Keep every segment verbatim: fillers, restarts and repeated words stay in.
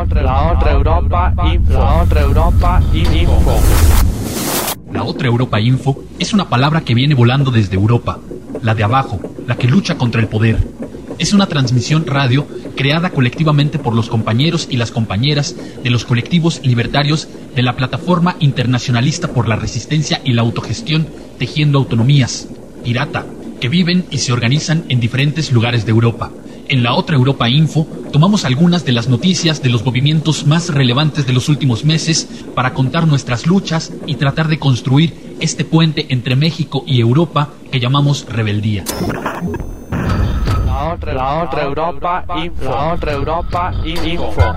otra, la otra Europa Info. La otra Europa Info. La otra Europa Info es una palabra que viene volando desde Europa, la de abajo, la que lucha contra el poder. Es una transmisión radio creada colectivamente por los compañeros y las compañeras de los colectivos libertarios de la Plataforma Internacionalista por la Resistencia y la Autogestión Tejiendo Autonomías, IRATA, que viven y se organizan en diferentes lugares de Europa. En la otra Europa Info tomamos algunas de las noticias de los movimientos más relevantes de los últimos meses para contar nuestras luchas y tratar de construir este puente entre México y Europa que llamamos rebeldía. La otra, la otra Europa Info. La otra Europa Info.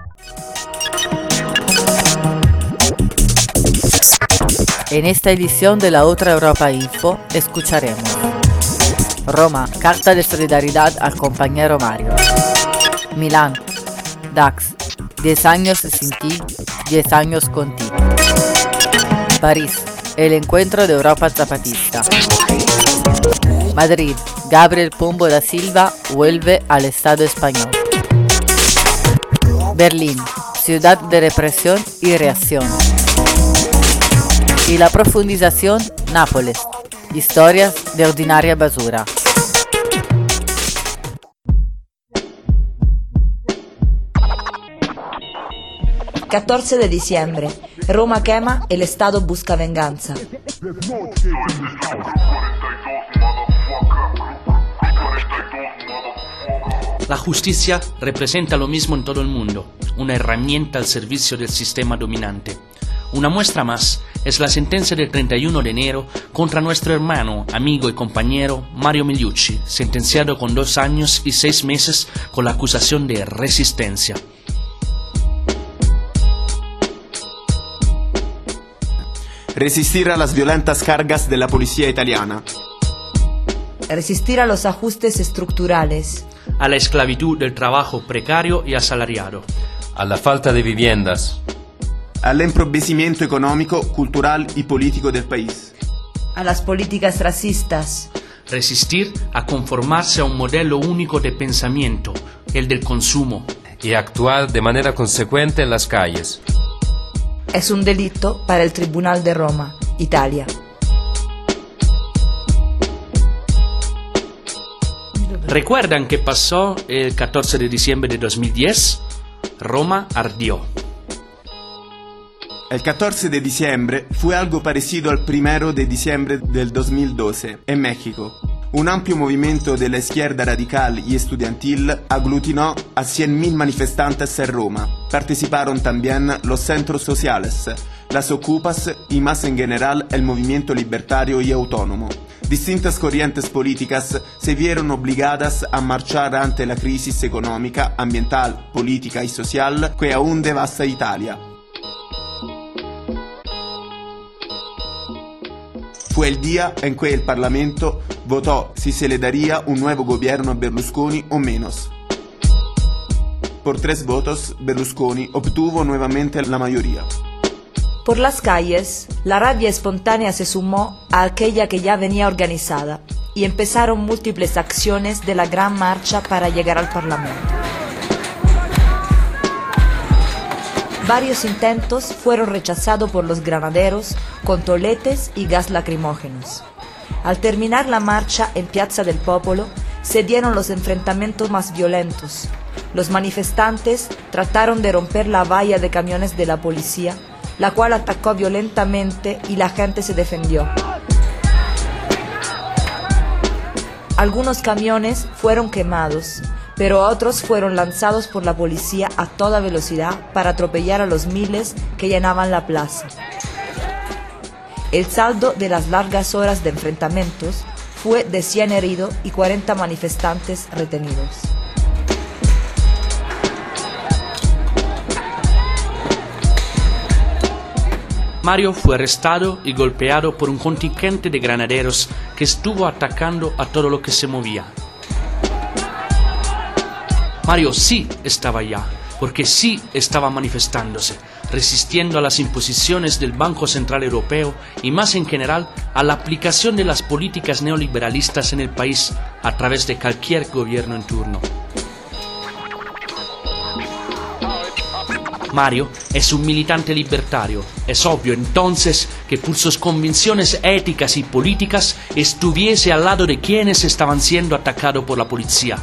En esta edición de la otra Europa Info escucharemos: Roma, carta de solidaridad al compañero Mario. Milán, Dax, diez años sin ti, diez años contigo. París, el encuentro de Europa Zapatista. Madrid, Gabriel Pombo da Silva vuelve al Estado español. Berlín, ciudad de represión y reacción. Y la profundización, Nápoles, historias de ordinaria basura. catorce de diciembre. Roma quema, el Estado busca venganza. La justicia representa lo mismo en todo el mundo, una herramienta al servicio del sistema dominante. Una muestra más es la sentencia del treinta y uno de enero contra nuestro hermano, amigo y compañero Mario Migliucci, sentenciado con dos años y seis meses con la acusación de resistencia. Resistir a las violentas cargas de la policía italiana. Resistir a los ajustes estructurales. A la esclavitud del trabajo precario y asalariado. A la falta de viviendas. Al empobrecimiento económico, cultural y político del país. A las políticas racistas. Resistir a conformarse a un modelo único de pensamiento, el del consumo. Y actuar de manera consecuente en las calles. Es un delito para el Tribunal de Roma, Italia. ¿Recuerdan qué pasó el catorce de diciembre de dos mil diez? Roma ardió. El catorce de diciembre fue algo parecido al primero de diciembre del dos mil doce en México. Un amplio movimiento de la izquierda radical y estudiantil aglutinó a cien mil manifestantes en Roma. Participaron también los centros sociales, las ocupas y más en general el movimiento libertario y autónomo. Distintas corrientes políticas se vieron obligadas a marchar ante la crisis económica, ambiental, política y social que aún devasta Italia. Fue el día en que el Parlamento votó si se le daría un nuevo gobierno a Berlusconi o menos. Por tres votos, Berlusconi obtuvo nuevamente la mayoría. Por las calles, la rabia espontánea se sumó a aquella que ya venía organizada y empezaron múltiples acciones de la gran marcha para llegar al Parlamento. Varios intentos fueron rechazados por los granaderos con toletes y gas lacrimógenos. Al terminar la marcha en Piazza del Popolo, se dieron los enfrentamientos más violentos. Los manifestantes trataron de romper la valla de camiones de la policía, la cual atacó violentamente y la gente se defendió. Algunos camiones fueron quemados, pero otros fueron lanzados por la policía a toda velocidad para atropellar a los miles que llenaban la plaza. El saldo de las largas horas de enfrentamientos fue de cien heridos y cuarenta manifestantes retenidos. Mario fue arrestado y golpeado por un contingente de granaderos que estuvo atacando a todo lo que se movía. Mario sí estaba allá, porque sí estaba manifestándose, resistiendo a las imposiciones del Banco Central Europeo y más en general a la aplicación de las políticas neoliberalistas en el país a través de cualquier gobierno en turno. Mario es un militante libertario. Es obvio entonces que por sus convicciones éticas y políticas estuviese al lado de quienes estaban siendo atacados por la policía.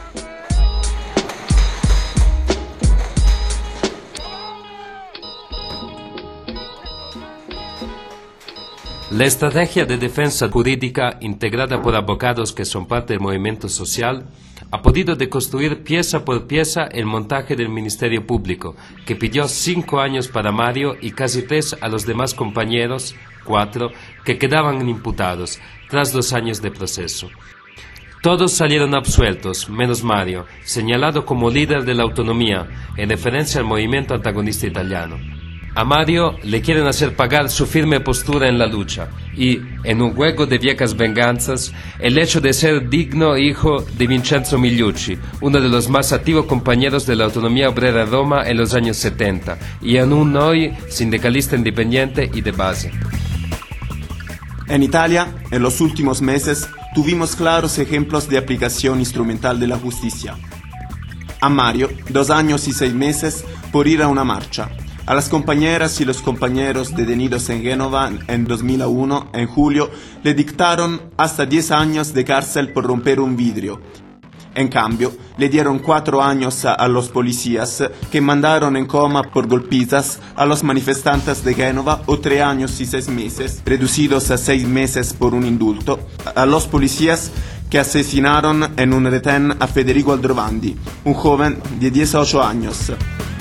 La estrategia de defensa jurídica integrada por abogados que son parte del movimiento social ha podido deconstruir pieza por pieza el montaje del Ministerio Público, que pidió cinco años para Mario y casi tres a los demás compañeros, cuatro, que quedaban imputados, tras dos años de proceso. Todos salieron absueltos, menos Mario, señalado como líder de la autonomía, en referencia al movimiento antagonista italiano. A Mario le quieren hacer pagar su firme postura en la lucha y, en un juego de viejas venganzas, el hecho de ser digno hijo de Vincenzo Migliucci, uno de los más activos compañeros de la autonomía obrera Roma en los años setenta y aún hoy sindicalista independiente y de base. En Italia, en los últimos meses, tuvimos claros ejemplos de aplicación instrumental de la justicia. A Mario, dos años y seis meses por ir a una marcha. A las compañeras y los compañeros detenidos en Génova en dos mil uno, en julio, le dictaron hasta diez años de cárcel por romper un vidrio. En cambio, le dieron cuatro años a, a los policías que mandaron en coma por golpizas a los manifestantes de Génova o tres años y seis meses, reducidos a seis meses por un indulto, a los policías que asesinaron en un retén a Federico Aldrovandi, un joven de dieciocho años.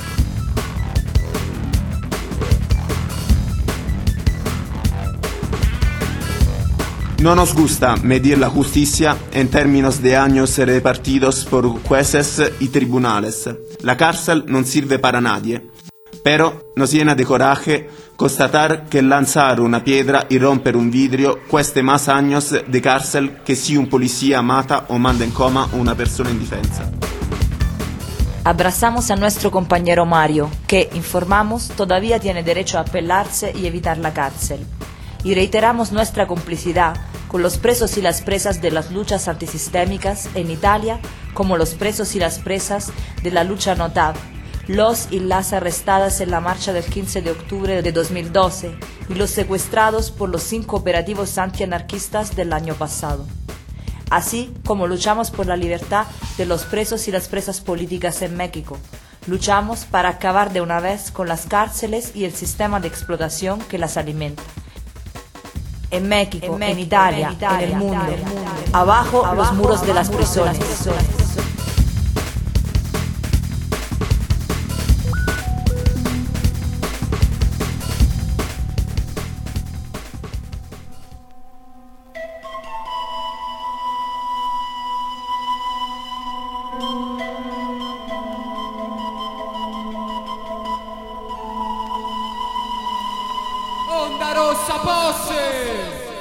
No nos gusta medir la justicia en términos de años repartidos por jueces y tribunales. La cárcel no sirve para nadie. Pero nos llena de coraje constatar que lanzar una piedra y romper un vidrio cueste más años de cárcel que si un policía mata o manda en coma a una persona indefensa. Abrazamos a nuestro compañero Mario, que, informamos, todavía tiene derecho a apelarse y evitar la cárcel. Y reiteramos nuestra complicidad con los presos y las presas de las luchas antisistémicas en Italia, como los presos y las presas de la lucha No T A V, los y las arrestadas en la marcha del quince de octubre de dos mil doce y los secuestrados por los cinco operativos antianarquistas del año pasado. Así como luchamos por la libertad de los presos y las presas políticas en México. Luchamos para acabar de una vez con las cárceles y el sistema de explotación que las alimenta. En México, en, México, en, Italia, en Italia, en el mundo, en el mundo. Abajo, abajo los muros de las prisiones. Onda rossa Posse!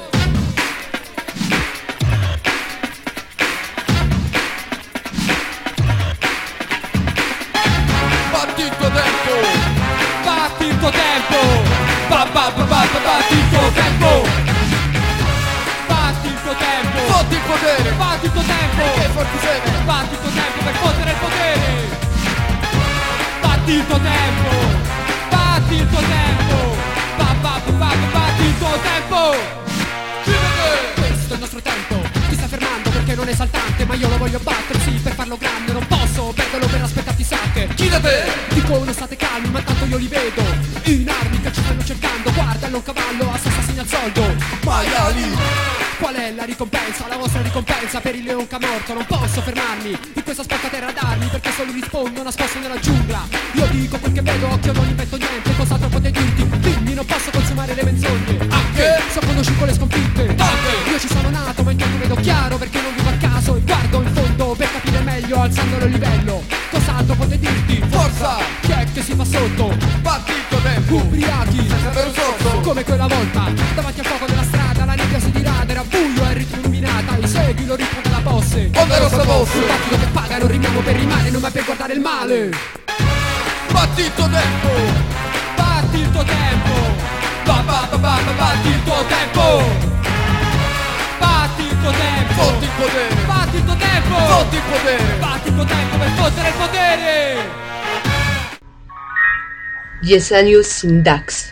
Batti il tuo tempo, batti il tuo tempo, ba ba ba ba ba batti il tuo tempo, batti il tuo tempo, fotti il potere, batti il tuo tempo, che forti siete, batti il tuo tempo per fottere il potere, batti il tuo tempo, batti il tuo tempo. Batti il tuo tempo! Questo è il nostro tempo, ti stai fermando perché non è esaltante, ma io lo voglio battere, sì, per farlo grande, non posso perderlo per aspettarti sacche. Chi da te? Dicono state calmi, ma tanto io li vedo, in armi che ci stanno cercando, guardalo un cavallo, assassa segna il soldo. Maiali! Qual è la ricompensa, la vostra ricompensa per il leon che ha morto? Non posso fermarmi in questa sporca terra d'armi, perché solo rispondo nascosto nella giungla. Io dico quel che vedo, occhio non invento niente, cos'altro potete dirti? Dimmi, non posso consumare le menzogne. Anche so conosci con le sconfitte. Anche io ci sono nato, ma intanto vedo chiaro, perché non vivo a caso e guardo in fondo per capire meglio, alzandolo il livello. Cos'altro potete dirti? Forza! Chi è che si fa sotto? Batti il tuo tempo! Ubriachi! Senza avere un sorso! Come quella volta, davanti al fuoco della strada, la nebbia si dirada, era buio e il ritmo illuminata, e segui lo ritmo della Posse. Onda rossa Posse! Un battito che paga, non rimiamo per rimane, non mai per guardare il male. Batti il tuo tempo! Batti il tuo tempo! Ba ba ba ba ba batti il tuo tempo! Batti il tuo tempo! Fotti il potere! Batti il tuo tempo! Fotti il potere! Batti il tuo tempo per fottere il potere! Diez años sin Dax.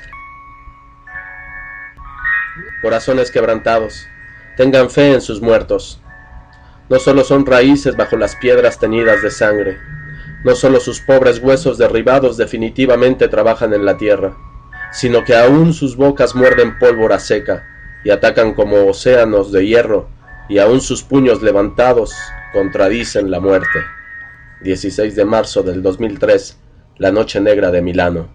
Corazones quebrantados, tengan fe en sus muertos. No solo son raíces bajo las piedras teñidas de sangre, no solo sus pobres huesos derribados definitivamente trabajan en la tierra, sino que aún sus bocas muerden pólvora seca y atacan como océanos de hierro, y aún sus puños levantados contradicen la muerte. dieciséis de marzo del dos mil tres, la noche negra de Milano.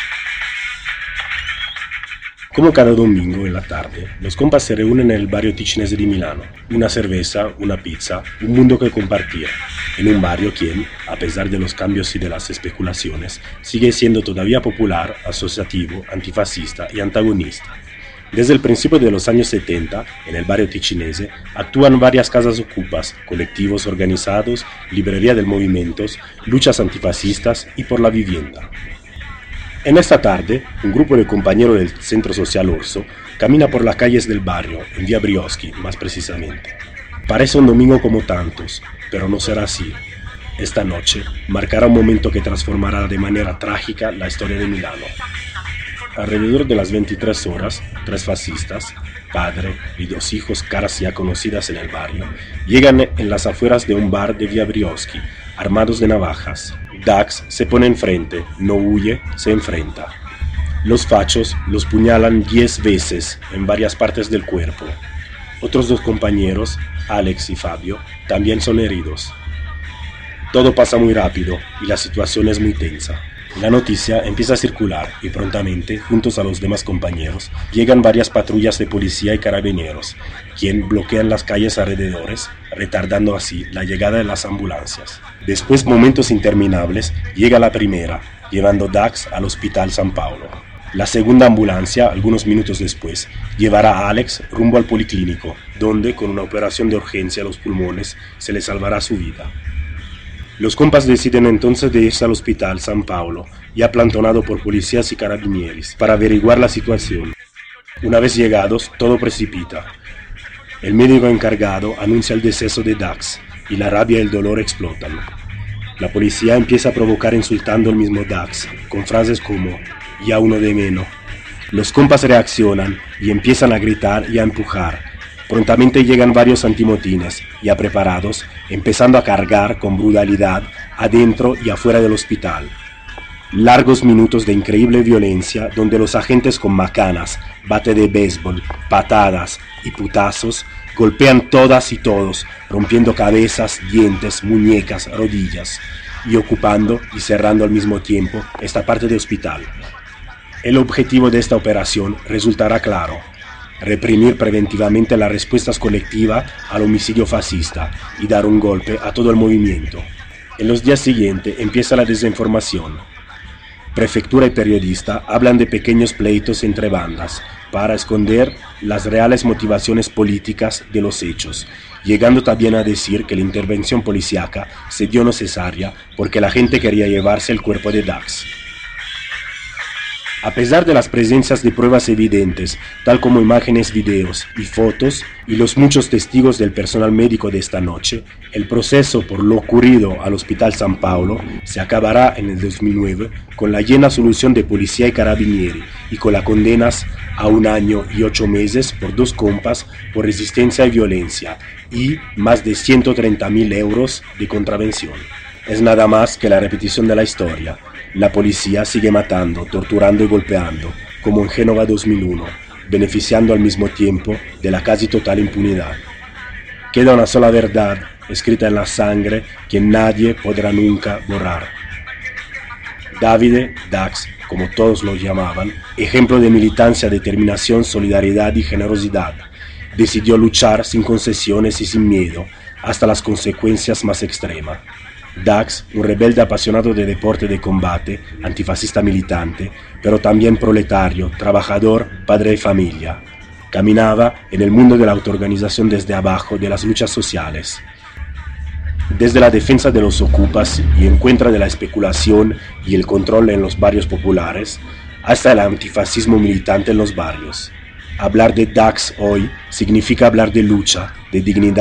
Como cada domingo en la tarde, los compas se reúnen en el barrio ticinese de Milano. Una cerveza, una pizza, un mundo que compartir. En un barrio quien, a pesar de los cambios y de las especulaciones, sigue siendo todavía popular, asociativo, antifascista y antagonista. Desde el principio de los años setenta, en el barrio ticinese, actúan varias casas ocupas, colectivos organizados, librería del movimientos, luchas antifascistas y por la vivienda. En esta tarde, un grupo de compañeros del Centro Social Orso camina por las calles del barrio, en Via Brioschi más precisamente. Parece un domingo como tantos, pero no será así. Esta noche marcará un momento que transformará de manera trágica la historia de Milano. Alrededor de las veintitrés horas, tres fascistas, padre y dos hijos, caras ya conocidas en el barrio, llegan en las afueras de un bar de Via Brioschi, armados de navajas. Dax se pone enfrente, no huye, se enfrenta. Los fachos los puñalan diez veces en varias partes del cuerpo. Otros dos compañeros, Alex y Fabio, también son heridos. Todo pasa muy rápido y la situación es muy tensa. La noticia empieza a circular y prontamente, juntos a los demás compañeros, llegan varias patrullas de policía y carabineros, quien bloquean las calles alrededores, retardando así la llegada de las ambulancias. Después, momentos interminables, llega la primera, llevando Dax al Hospital San Paolo. La segunda ambulancia, algunos minutos después, llevará a Alex rumbo al policlínico, donde, con una operación de urgencia a los pulmones, se le salvará su vida. Los compas deciden entonces de irse al Hospital San Paolo, ya plantonado por policías y carabinieri, para averiguar la situación. Una vez llegados, todo precipita. El médico encargado anuncia el deceso de Dax, y la rabia y el dolor explotan. La policía empieza a provocar insultando al mismo Dax, con frases como «ya uno de menos». Los compas reaccionan y empiezan a gritar y a empujar. Prontamente llegan varios antimotines, ya preparados, empezando a cargar con brutalidad adentro y afuera del hospital. Largos minutos de increíble violencia donde los agentes con macanas, bate de béisbol, patadas y putazos golpean todas y todos, rompiendo cabezas, dientes, muñecas, rodillas y ocupando y cerrando al mismo tiempo esta parte del hospital. El objetivo de esta operación resultará claro: reprimir preventivamente las respuestas colectivas al homicidio fascista y dar un golpe a todo el movimiento. En los días siguientes empieza la desinformación. Prefectura y periodista hablan de pequeños pleitos entre bandas para esconder las reales motivaciones políticas de los hechos, llegando también a decir que la intervención policíaca se dio necesaria porque la gente quería llevarse el cuerpo de Dax. A pesar de las presencias de pruebas evidentes, tal como imágenes, videos y fotos, y los muchos testigos del personal médico de esta noche, el proceso por lo ocurrido al Hospital San Paolo se acabará en el dos mil nueve con la llena solución de policía y carabinieri y con las condenas a un año y ocho meses por dos compas por resistencia y violencia y más de ciento treinta mil euros de contravención. Es nada más que la repetición de la historia. La policía sigue matando, torturando y golpeando, como en Génova dos mil uno, beneficiando al mismo tiempo de la casi total impunidad. Queda una sola verdad, escrita en la sangre, que nadie podrá nunca borrar. Davide, Dax, como todos lo llamaban, ejemplo de militancia, determinación, solidaridad y generosidad, decidió luchar sin concesiones y sin miedo, hasta las consecuencias más extremas. Dax, un rebelde apasionado de deporte de combate, antifascista militante, pero también proletario, trabajador, padre de familia. Caminaba en el mundo de la autoorganización desde abajo de las luchas sociales. Desde la defensa de los ocupas y en contra de la especulación y el control en los barrios populares, hasta el antifascismo militante en los barrios. Hablar de Dax hoy significa hablar de lucha, de dignidad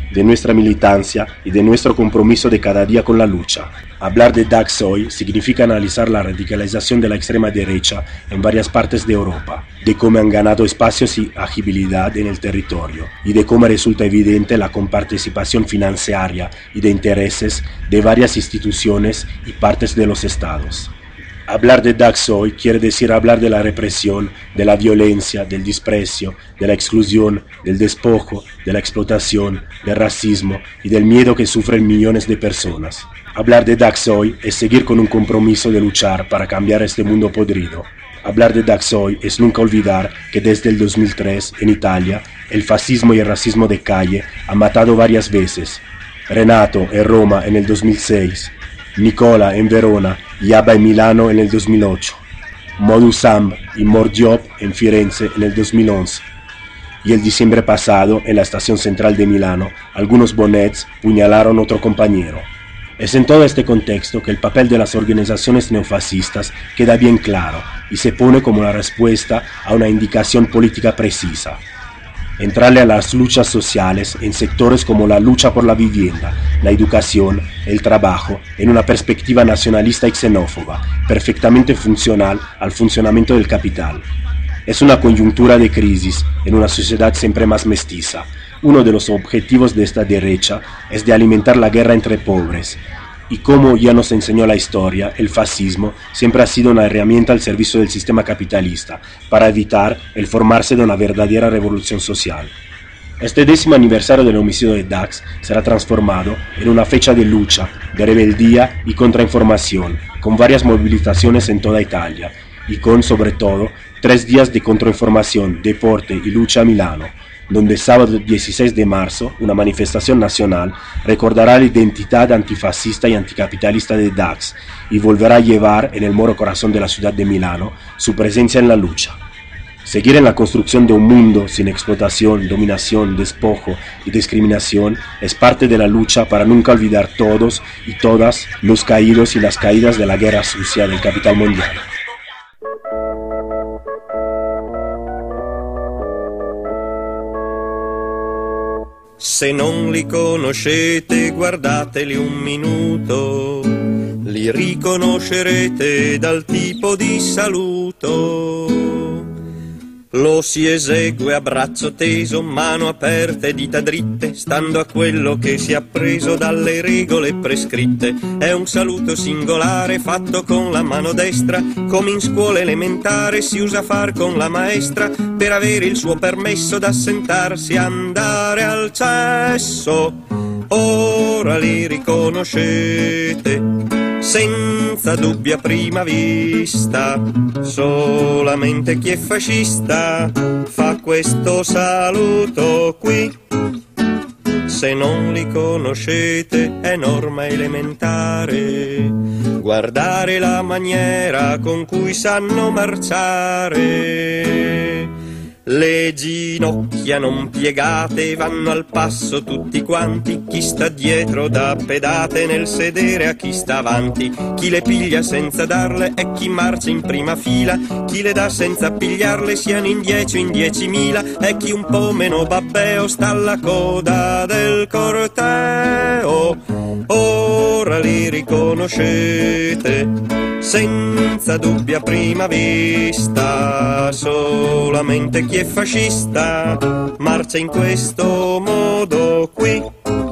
de nuestra militancia y de nuestro compromiso de cada día con la lucha. Hablar de Dax hoy significa analizar la radicalización de la extrema derecha en varias partes de Europa, de cómo han ganado espacios y agibilidad en el territorio, y de cómo resulta evidente la comparticipación financiera y de intereses de varias instituciones y partes de los estados. Hablar de Dax hoy quiere decir hablar de la represión, de la violencia, del desprecio, de la exclusión, del despojo, de la explotación, del racismo y del miedo que sufren millones de personas. Hablar de Dax hoy es seguir con un compromiso de luchar para cambiar este mundo podrido. Hablar de Dax hoy es nunca olvidar que desde el dos mil tres, en Italia, el fascismo y el racismo de calle han matado varias veces. Renato en Roma en el dos mil seis, Nicola en Verona y Abba en Milano en el dos mil ocho, Modus Am y Mordiop en Firenze en el dos mil once, y el diciembre pasado en la estación central de Milano algunos bonnets puñalaron a otro compañero. Es en todo este contexto que el papel de las organizaciones neofascistas queda bien claro y se pone como la respuesta a una indicación política precisa: entrarle a las luchas sociales en sectores como la lucha por la vivienda, la educación, el trabajo, en una perspectiva nacionalista y xenófoba, perfectamente funcional al funcionamiento del capital. Es una coyuntura de crisis en una sociedad siempre más mestiza. Uno de los objetivos de esta derecha es de alimentar la guerra entre pobres. Y como ya nos enseñó la historia, el fascismo siempre ha sido una herramienta al servicio del sistema capitalista para evitar el formarse de una verdadera revolución social. Este décimo aniversario del homicidio de Dax será transformado en una fecha de lucha, de rebeldía y contrainformación, con varias movilizaciones en toda Italia, y con, sobre todo, tres días de contrainformación, deporte y lucha a Milano, donde sábado dieciséis de marzo una manifestación nacional recordará la identidad antifascista y anticapitalista de Dax y volverá a llevar en el moro corazón de la ciudad de Milano su presencia en la lucha. Seguir en la construcción de un mundo sin explotación, dominación, despojo y discriminación es parte de la lucha para nunca olvidar todos y todas los caídos y las caídas de la guerra sucia del capital mundial. Se non li conoscete, guardateli un minuto, li riconoscerete dal tipo di saluto. Lo si esegue a braccio teso, mano aperta e dita dritte, stando a quello che si è appreso dalle regole prescritte. È un saluto singolare fatto con la mano destra, come in scuola elementare si usa far con la maestra per avere il suo permesso d'assentarsi, andare al cesso. Ora li riconoscete senza dubbia prima vista, solamente chi è fascista fa questo saluto qui. Se non li conoscete è norma elementare guardare la maniera con cui sanno marciare. Le ginocchia non piegate vanno al passo tutti quanti, chi sta dietro dà pedate nel sedere a chi sta avanti, chi le piglia senza darle è chi marcia in prima fila, chi le dà senza pigliarle siano in dieci o in diecimila, è chi un po' meno babbeo sta alla coda del corteo. Ora li riconoscete senza dubbia prima vista, solamente chi è fascista marcha en questo modo qui.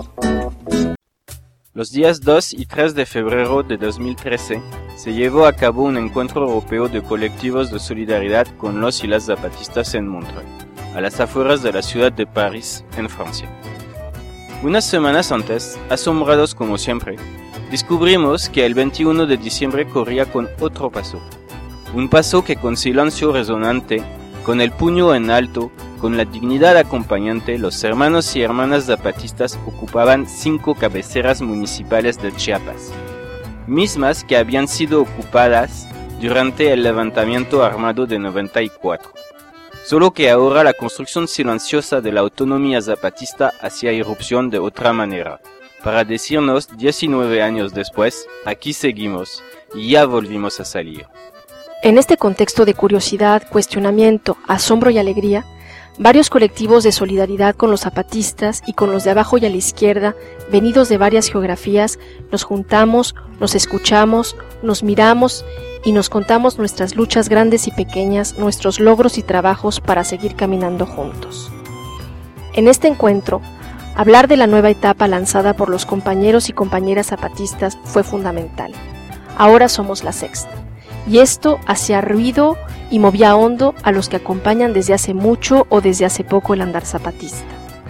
Los días dos y tres de febrero de dos mil trece se llevó a cabo un encuentro europeo de colectivos de solidaridad con los y las zapatistas en Montreuil, a las afueras de la ciudad de París, en Francia. Unas semanas antes, asombrados como siempre, descubrimos que el veintiuno de diciembre corría con otro paso. Un paso que con silencio resonante, con el puño en alto, con la dignidad acompañante, los hermanos y hermanas zapatistas ocupaban cinco cabeceras municipales de Chiapas, mismas que habían sido ocupadas durante el levantamiento armado de noventa y cuatro. Solo que ahora la construcción silenciosa de la autonomía zapatista hacía irrupción de otra manera, para decirnos diecinueve años después, aquí seguimos y ya volvimos a salir. En este contexto de curiosidad, cuestionamiento, asombro y alegría, Varios colectivos de solidaridad con los zapatistas y con los de abajo y a la izquierda, venidos de varias geografías, nos juntamos, nos escuchamos, nos miramos y nos contamos nuestras luchas grandes y pequeñas, nuestros logros y trabajos para seguir caminando juntos. En este encuentro, hablar de la nueva etapa lanzada por los compañeros y compañeras zapatistas fue fundamental. Ahora somos la sexta. Y esto hacía ruido y movía hondo a los que acompañan desde hace mucho o desde hace poco el andar zapatista.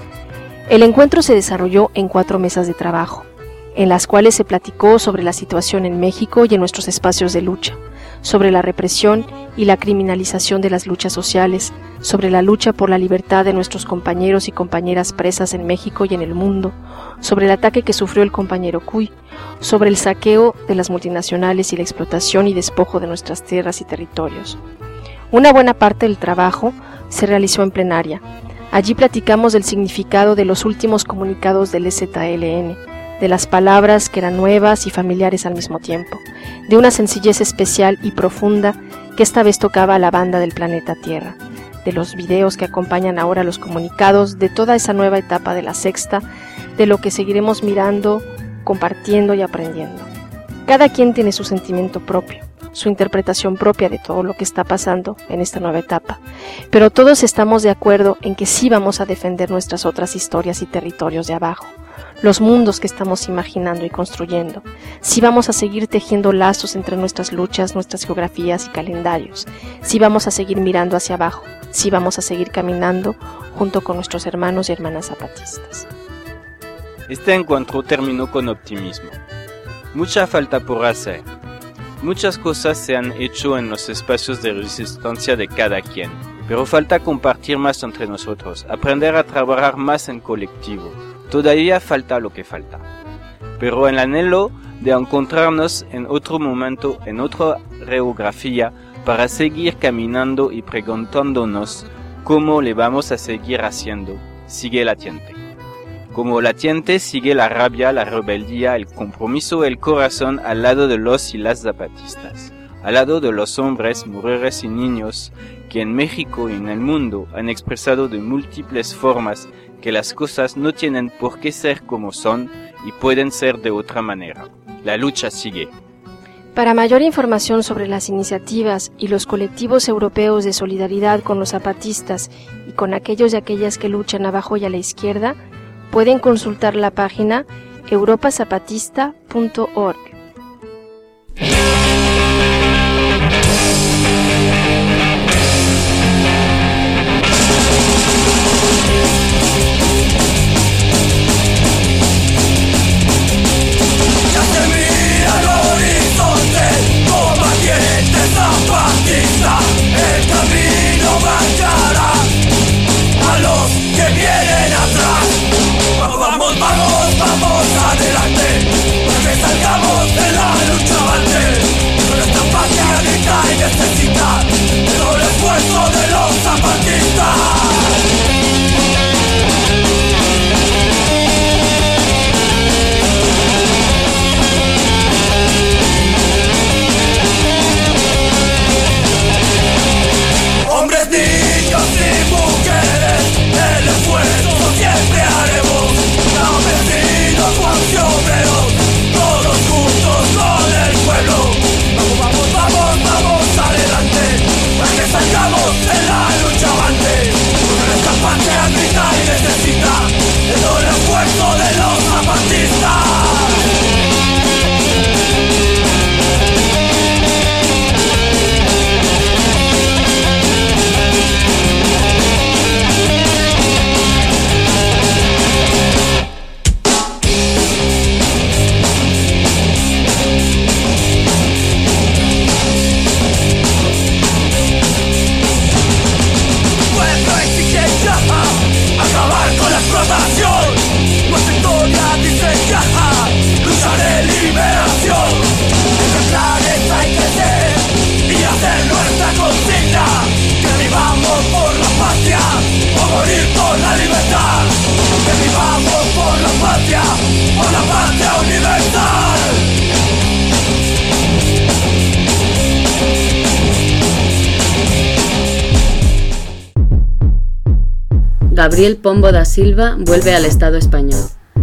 El encuentro se desarrolló en cuatro mesas de trabajo, en las cuales se platicó sobre la situación en México y en nuestros espacios de lucha, sobre la represión y la criminalización de las luchas sociales, sobre la lucha por la libertad de nuestros compañeros y compañeras presas en México y en el mundo, sobre el ataque que sufrió el compañero Cuy, sobre el saqueo de las multinacionales y la explotación y despojo de nuestras tierras y territorios. Una buena parte del trabajo se realizó en plenaria. Allí platicamos del significado de los últimos comunicados del E Z L N, de las palabras que eran nuevas y familiares al mismo tiempo, de una sencillez especial y profunda que esta vez tocaba a la banda del planeta Tierra, de los videos que acompañan ahora los comunicados, de toda esa nueva etapa de la sexta, de lo que seguiremos mirando, compartiendo y aprendiendo. Cada quien tiene su sentimiento propio, su interpretación propia de todo lo que está pasando en esta nueva etapa, pero todos estamos de acuerdo en que sí vamos a defender nuestras otras historias y territorios de abajo, los mundos que estamos imaginando y construyendo. Sí vamos a seguir tejiendo lazos entre nuestras luchas, nuestras geografías y calendarios. Sí vamos a seguir mirando hacia abajo. Sí vamos a seguir caminando junto con nuestros hermanos y hermanas zapatistas. Este encuentro terminó con optimismo. Mucha falta por hacer. Muchas cosas se han hecho en los espacios de resistencia de cada quien, pero falta compartir más entre nosotros, aprender a trabajar más en colectivo. Todavía falta lo que falta. Pero el anhelo de encontrarnos en otro momento, en otra geografía, para seguir caminando y preguntándonos cómo le vamos a seguir haciendo, sigue latente. Como latente sigue la rabia, la rebeldía, el compromiso, el corazón al lado de los y las zapatistas, al lado de los hombres, mujeres y niños que en México y en el mundo han expresado de múltiples formas que las cosas no tienen por qué ser como son y pueden ser de otra manera. La lucha sigue. Para mayor información sobre las iniciativas y los colectivos europeos de solidaridad con los zapatistas y con aquellos y aquellas que luchan abajo y a la izquierda, pueden consultar la página europa zapatista punto org. El camino marchará a los que vienen atrás. Vamos, vamos, vamos, vamos adelante, para que salgamos de la lucha avante. Nuestra patria grita y necesita todo el esfuerzo de los zapatistas. Hombres, niños y mujeres, el esfuerzo siempre haremos. Campesinos, obreros, todos juntos con el pueblo. Vamos, vamos, vamos, vamos adelante, para que salgamos de la lucha avante. Nuestra patria grita y necesita todo el esfuerzo de los zapatistas. Acabar con la explotación, nuestra historia dice ya, lucharé liberación. Este planeta hay que ser y hacer nuestra consigna, que vivamos por la patria o morir por la libertad. Que vivamos por la patria, por la patria universal. Gabriel Pombo da Silva vuelve al Estado español.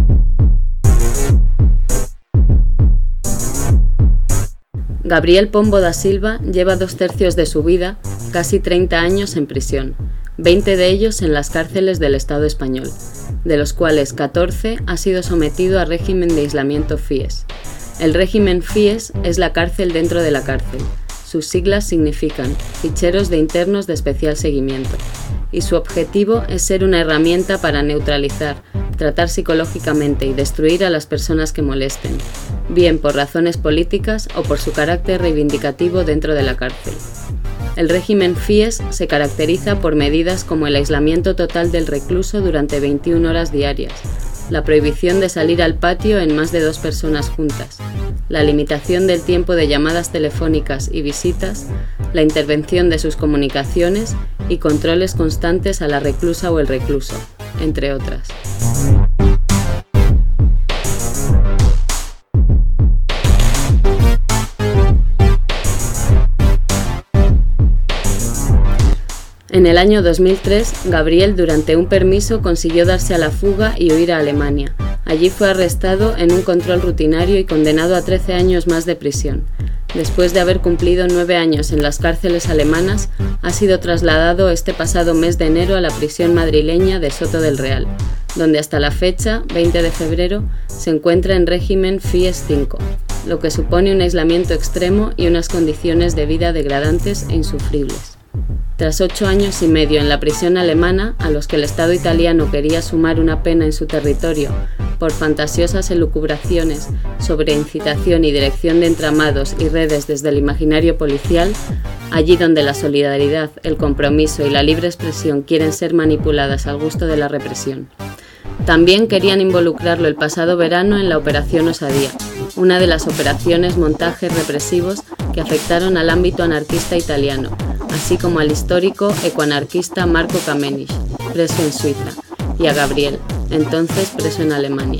Gabriel Pombo da Silva lleva dos tercios de su vida, casi treinta años en prisión, veinte de ellos en las cárceles del Estado español, de los cuales catorce ha sido sometido a régimen de aislamiento F I E S. El régimen F I E S es la cárcel dentro de la cárcel. Sus siglas significan Ficheros de Internos de Especial Seguimiento, y su objetivo es ser una herramienta para neutralizar, tratar psicológicamente y destruir a las personas que molesten, bien por razones políticas o por su carácter reivindicativo dentro de la cárcel. El régimen F I E S se caracteriza por medidas como el aislamiento total del recluso durante veintiuna horas diarias, la prohibición de salir al patio en más de dos personas juntas, la limitación del tiempo de llamadas telefónicas y visitas, la intervención de sus comunicaciones y controles constantes a la reclusa o el recluso, entre otras. En el año dos mil tres, Gabriel, durante un permiso, consiguió darse a la fuga y huir a Alemania. Allí fue arrestado en un control rutinario y condenado a trece años más de prisión. Después de haber cumplido nueve años en las cárceles alemanas, ha sido trasladado este pasado mes de enero a la prisión madrileña de Soto del Real, donde hasta la fecha, veinte de febrero, se encuentra en régimen F I E S cinco, lo que supone un aislamiento extremo y unas condiciones de vida degradantes e insufribles. Tras ocho años y medio en la prisión alemana, a los que el Estado italiano quería sumar una pena en su territorio por fantasiosas elucubraciones sobre incitación y dirección de entramados y redes desde el imaginario policial, allí donde la solidaridad, el compromiso y la libre expresión quieren ser manipuladas al gusto de la represión. También querían involucrarlo el pasado verano en la Operación Osadía, una de las operaciones montajes represivos que afectaron al ámbito anarquista italiano, así como al histórico ecoanarquista Marco Kamenisch, preso en Suiza, y a Gabriel, entonces preso en Alemania.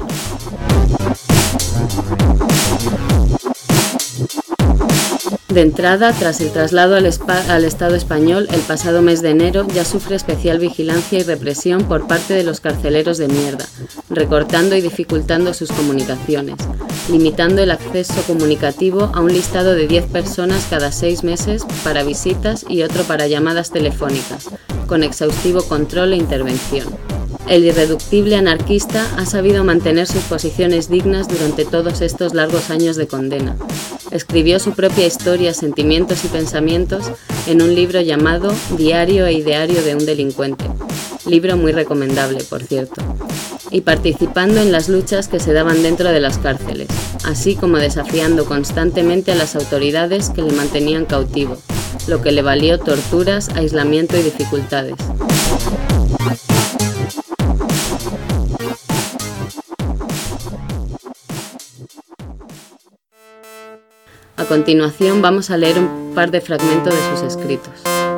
De entrada, tras el traslado al, al Estado español, el pasado mes de enero ya sufre especial vigilancia y represión por parte de los carceleros de mierda, recortando y dificultando sus comunicaciones, limitando el acceso comunicativo a un listado de diez personas cada seis meses para visitas y otro para llamadas telefónicas, con exhaustivo control e intervención. El irreductible anarquista ha sabido mantener sus posiciones dignas durante todos estos largos años de condena. Escribió su propia historia, sentimientos y pensamientos en un libro llamado Diario e Ideario de un delincuente, libro muy recomendable, por cierto, y participando en las luchas que se daban dentro de las cárceles, así como desafiando constantemente a las autoridades que le mantenían cautivo, lo que le valió torturas, aislamiento y dificultades. A continuación vamos a leer un par de fragmentos de sus escritos.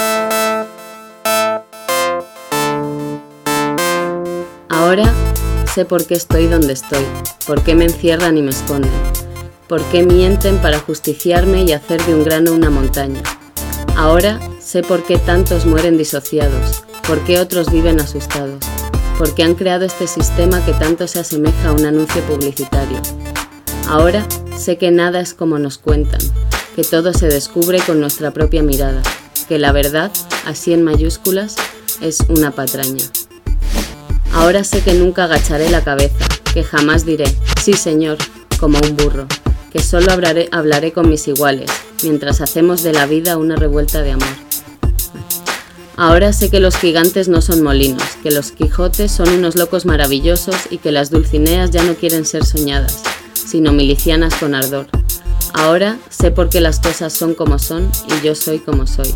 Ahora sé por qué estoy donde estoy, por qué me encierran y me esconden, por qué mienten para justiciarme y hacer de un grano una montaña. Ahora sé por qué tantos mueren disociados, por qué otros viven asustados, por qué han creado este sistema que tanto se asemeja a un anuncio publicitario. Ahora sé que nada es como nos cuentan, que todo se descubre con nuestra propia mirada, que la verdad, así en mayúsculas, es una patraña. Ahora sé que nunca agacharé la cabeza, que jamás diré, sí señor, como un burro, que solo hablaré, hablaré con mis iguales, mientras hacemos de la vida una revuelta de amor. Ahora sé que los gigantes no son molinos, que los Quijotes son unos locos maravillosos y que las Dulcineas ya no quieren ser soñadas, sino milicianas con ardor. Ahora sé por qué las cosas son como son y yo soy como soy.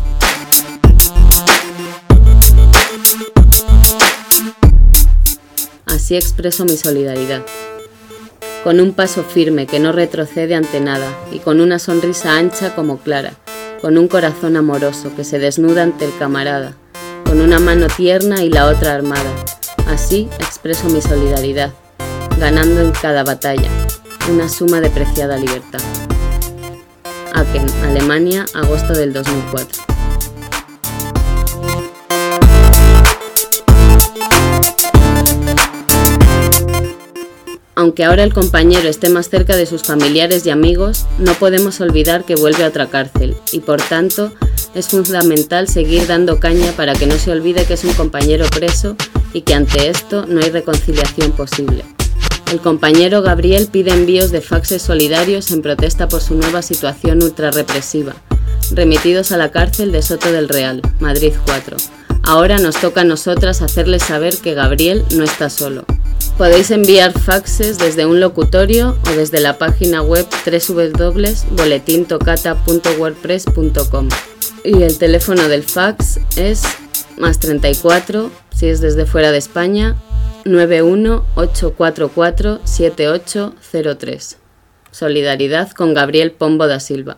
Así expreso mi solidaridad. Con un paso firme que no retrocede ante nada y con una sonrisa ancha como clara, con un corazón amoroso que se desnuda ante el camarada, con una mano tierna y la otra armada. Así expreso mi solidaridad, ganando en cada batalla una suma de preciada libertad. Aachen, Alemania, agosto del dos mil cuatro. Aunque ahora el compañero esté más cerca de sus familiares y amigos, no podemos olvidar que vuelve a otra cárcel y, por tanto, es fundamental seguir dando caña para que no se olvide que es un compañero preso y que ante esto no hay reconciliación posible. El compañero Gabriel pide envíos de faxes solidarios en protesta por su nueva situación ultrarrepresiva, remitidos a la cárcel de Soto del Real, Madrid cuatro. Ahora nos toca a nosotras hacerles saber que Gabriel no está solo. Podéis enviar faxes desde un locutorio o desde la página web doble u doble u doble u punto boletín tocata punto wordpress punto com y el teléfono del fax es más treinta y cuatro, si es desde fuera de España, nueve uno ocho cuatro cuatro siete ocho cero tres. Solidaridad con Gabriel Pombo da Silva.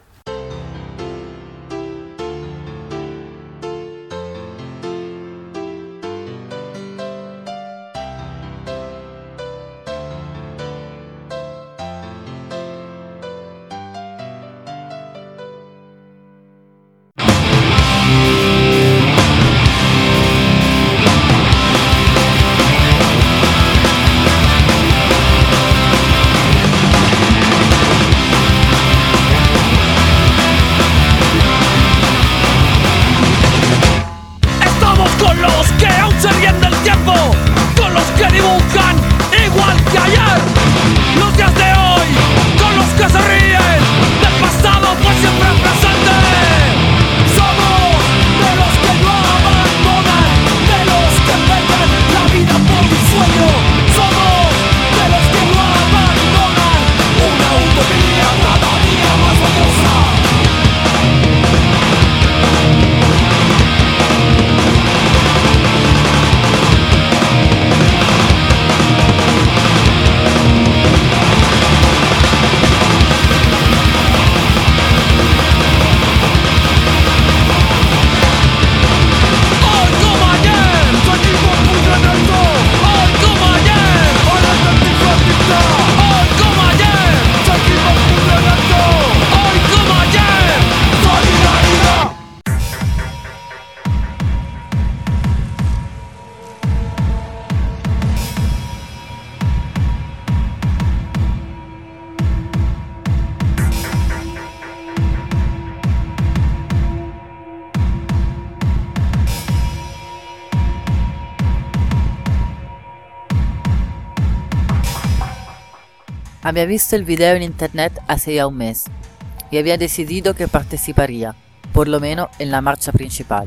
Había visto el video en internet hace ya un mes y había decidido que participaría, por lo menos en la marcha principal.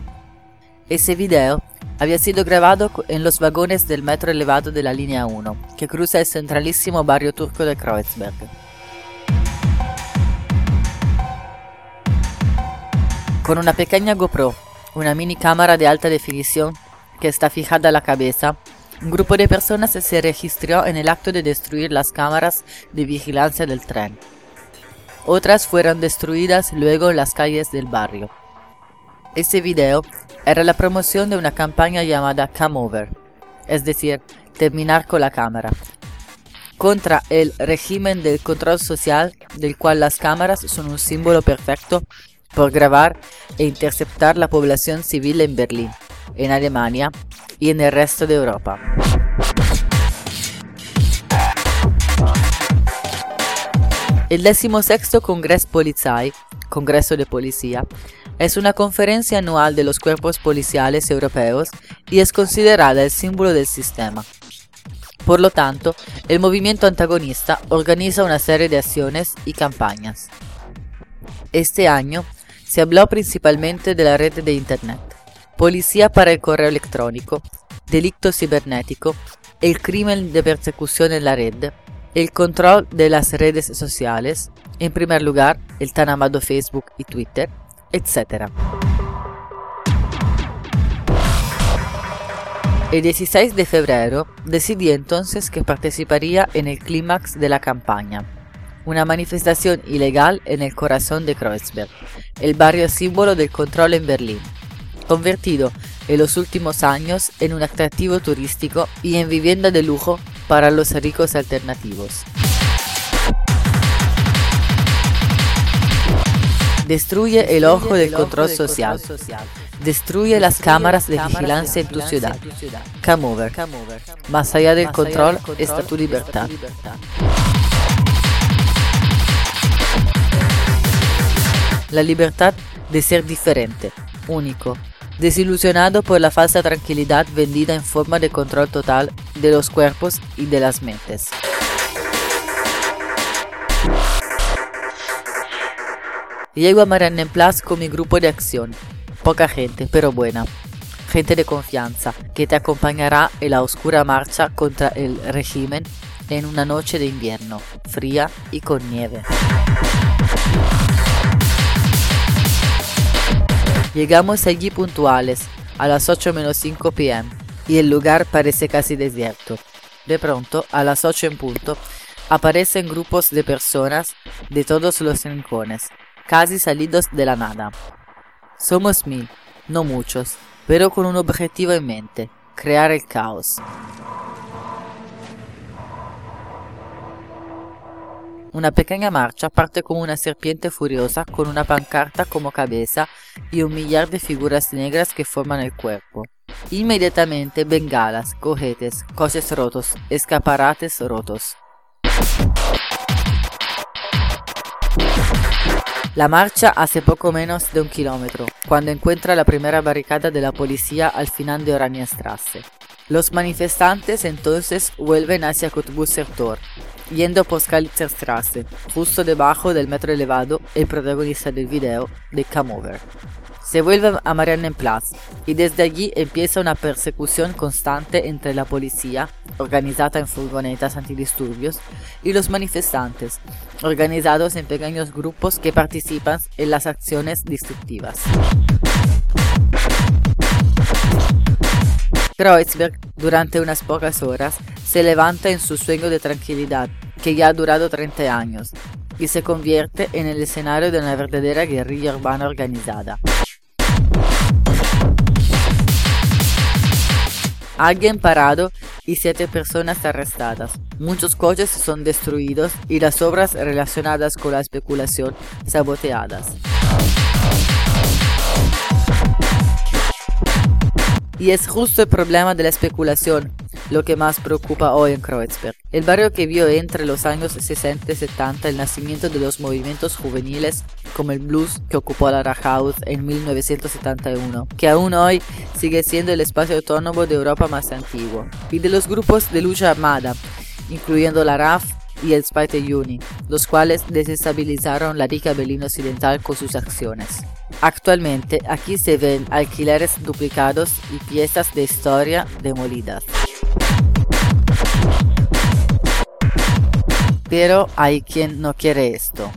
Ese video había sido grabado en los vagones del metro elevado de la línea uno, que cruza el centralísimo barrio turco de Kreuzberg. Con una pequeña GoPro, una mini cámara de alta definición que está fijada a la cabeza, un grupo de personas se registró en el acto de destruir las cámaras de vigilancia del tren. Otras fueron destruidas luego en las calles del barrio. Ese video era la promoción de una campaña llamada Come Over, es decir, terminar con la cámara, contra el régimen del control social del cual las cámaras son un símbolo perfecto por grabar e interceptar la población civil en Berlín, en Alemania y en el resto de Europa. El decimosexto Congreso Polizei, Congreso de Policía, es una conferencia anual de los cuerpos policiales europeos y es considerada el símbolo del sistema. Por lo tanto, el movimiento antagonista organiza una serie de acciones y campañas. Este año se habló principalmente de la red de Internet, policía para el correo electrónico, delito cibernético, el crimen de persecución en la red, el control de las redes sociales, en primer lugar el tan amado Facebook y Twitter, etcétera. El dieciséis de febrero decidí entonces que participaría en el clímax de la campaña, una manifestación ilegal en el corazón de Kreuzberg, el barrio símbolo del control en Berlín, convertido en los últimos años en un atractivo turístico y en vivienda de lujo para los ricos alternativos. Destruye el ojo del control social. Destruye las cámaras de vigilancia en tu ciudad. Come over. Más allá del control está tu libertad. La libertad de ser diferente, único, desilusionado por la falsa tranquilidad vendida en forma de control total de los cuerpos y de las mentes. Llego a Mariannenplatz con mi grupo de acción, poca gente pero buena, gente de confianza que te acompañará en la oscura marcha contra el régimen en una noche de invierno, fría y con nieve. Llegamos allí puntuales, a las ocho menos cinco p m, y el lugar parece casi desierto. De pronto, a las ocho en punto, aparecen grupos de personas de todos los rincones, casi salidos de la nada. Somos mil, no muchos, pero con un objetivo en mente, crear el caos. Una pequeña marcha parte como una serpiente furiosa con una pancarta como cabeza y un millar de figuras negras que forman el cuerpo. Inmediatamente bengalas, cohetes, coches rotos, escaparates rotos. La marcha hace poco menos de un kilómetro, cuando encuentra la primera barricada de la policía al final de Oranienstraße. Los manifestantes entonces vuelven hacia Cottbusser Tor, yendo por Skalitzerstraße, justo debajo del metro elevado, el protagonista del video de Come Over. Se vuelve a Mariannenplatz y desde allí empieza una persecución constante entre la policía, organizada en furgonetas antidisturbios, y los manifestantes, organizados en pequeños grupos que participan en las acciones destructivas. Kreuzberg, durante unas pocas horas, se levanta en su sueño de tranquilidad, que ya ha durado treinta años, y se convierte en el escenario de una verdadera guerrilla urbana organizada. Alguien parado y siete personas arrestadas. Muchos coches son destruidos y las obras relacionadas con la especulación saboteadas. Y es justo el problema de la especulación lo que más preocupa hoy en Kreuzberg. El barrio que vio entre los años sesenta y setenta el nacimiento de los movimientos juveniles como el blues que ocupó la Rathaus en mil novecientos setenta y uno, que aún hoy sigue siendo el espacio autónomo de Europa más antiguo, y de los grupos de lucha armada, incluyendo la R A F y el Zweite Juni, los cuales desestabilizaron la rica Berlín occidental con sus acciones. Actualmente aquí se ven alquileres duplicados y piezas de historia demolidas. Pero hay quien no quiere esto.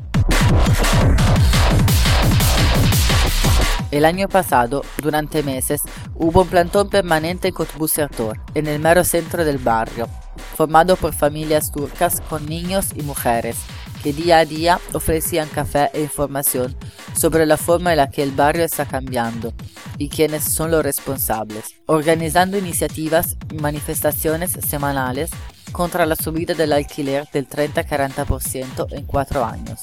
El año pasado, durante meses, hubo un plantón permanente en Cottbusser Tor, en el mero centro del barrio, formado por familias turcas con niños y mujeres, que día a día ofrecían café e información sobre la forma en la que el barrio está cambiando y quiénes son los responsables, organizando iniciativas y manifestaciones semanales contra la subida del alquiler del treinta a cuarenta por ciento en cuatro años.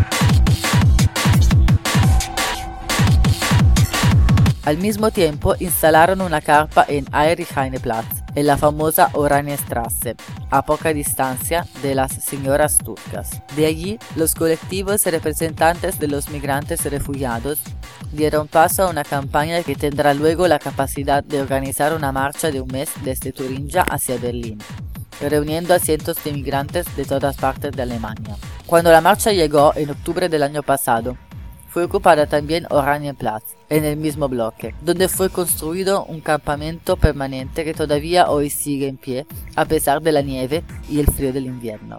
Al mismo tiempo instalaron una carpa en Heinrich-Heine-Platz, en la famosa Oranienstraße, a poca distancia de las señoras turcas. De allí, los colectivos representantes de los migrantes refugiados dieron paso a una campaña que tendrá luego la capacidad de organizar una marcha de un mes desde Turingia hacia Berlín, reuniendo a cientos de migrantes de todas partes de Alemania. Cuando la marcha llegó en octubre del año pasado, fue ocupada también Oranienplatz, en el mismo bloque, donde fue construido un campamento permanente que todavía hoy sigue en pie, a pesar de la nieve y el frío del invierno.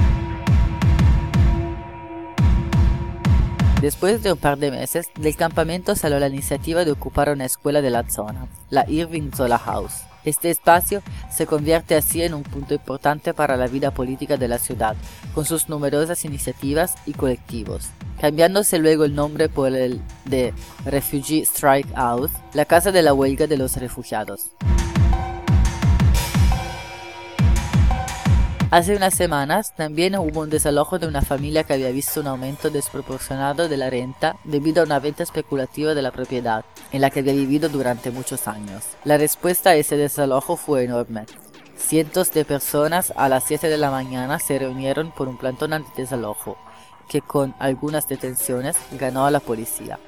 Después de un par de meses, del campamento salió la iniciativa de ocupar una escuela de la zona, la Irving Zola House. Este espacio se convierte así en un punto importante para la vida política de la ciudad, con sus numerosas iniciativas y colectivos, cambiándose luego el nombre por el de Refugee Strike House, la casa de la huelga de los refugiados. Hace unas semanas también hubo un desalojo de una familia que había visto un aumento desproporcionado de la renta debido a una venta especulativa de la propiedad, en la que había vivido durante muchos años. La respuesta a ese desalojo fue enorme. Cientos de personas a las siete de la mañana se reunieron por un plantón antidesalojo, que con algunas detenciones ganó a la policía.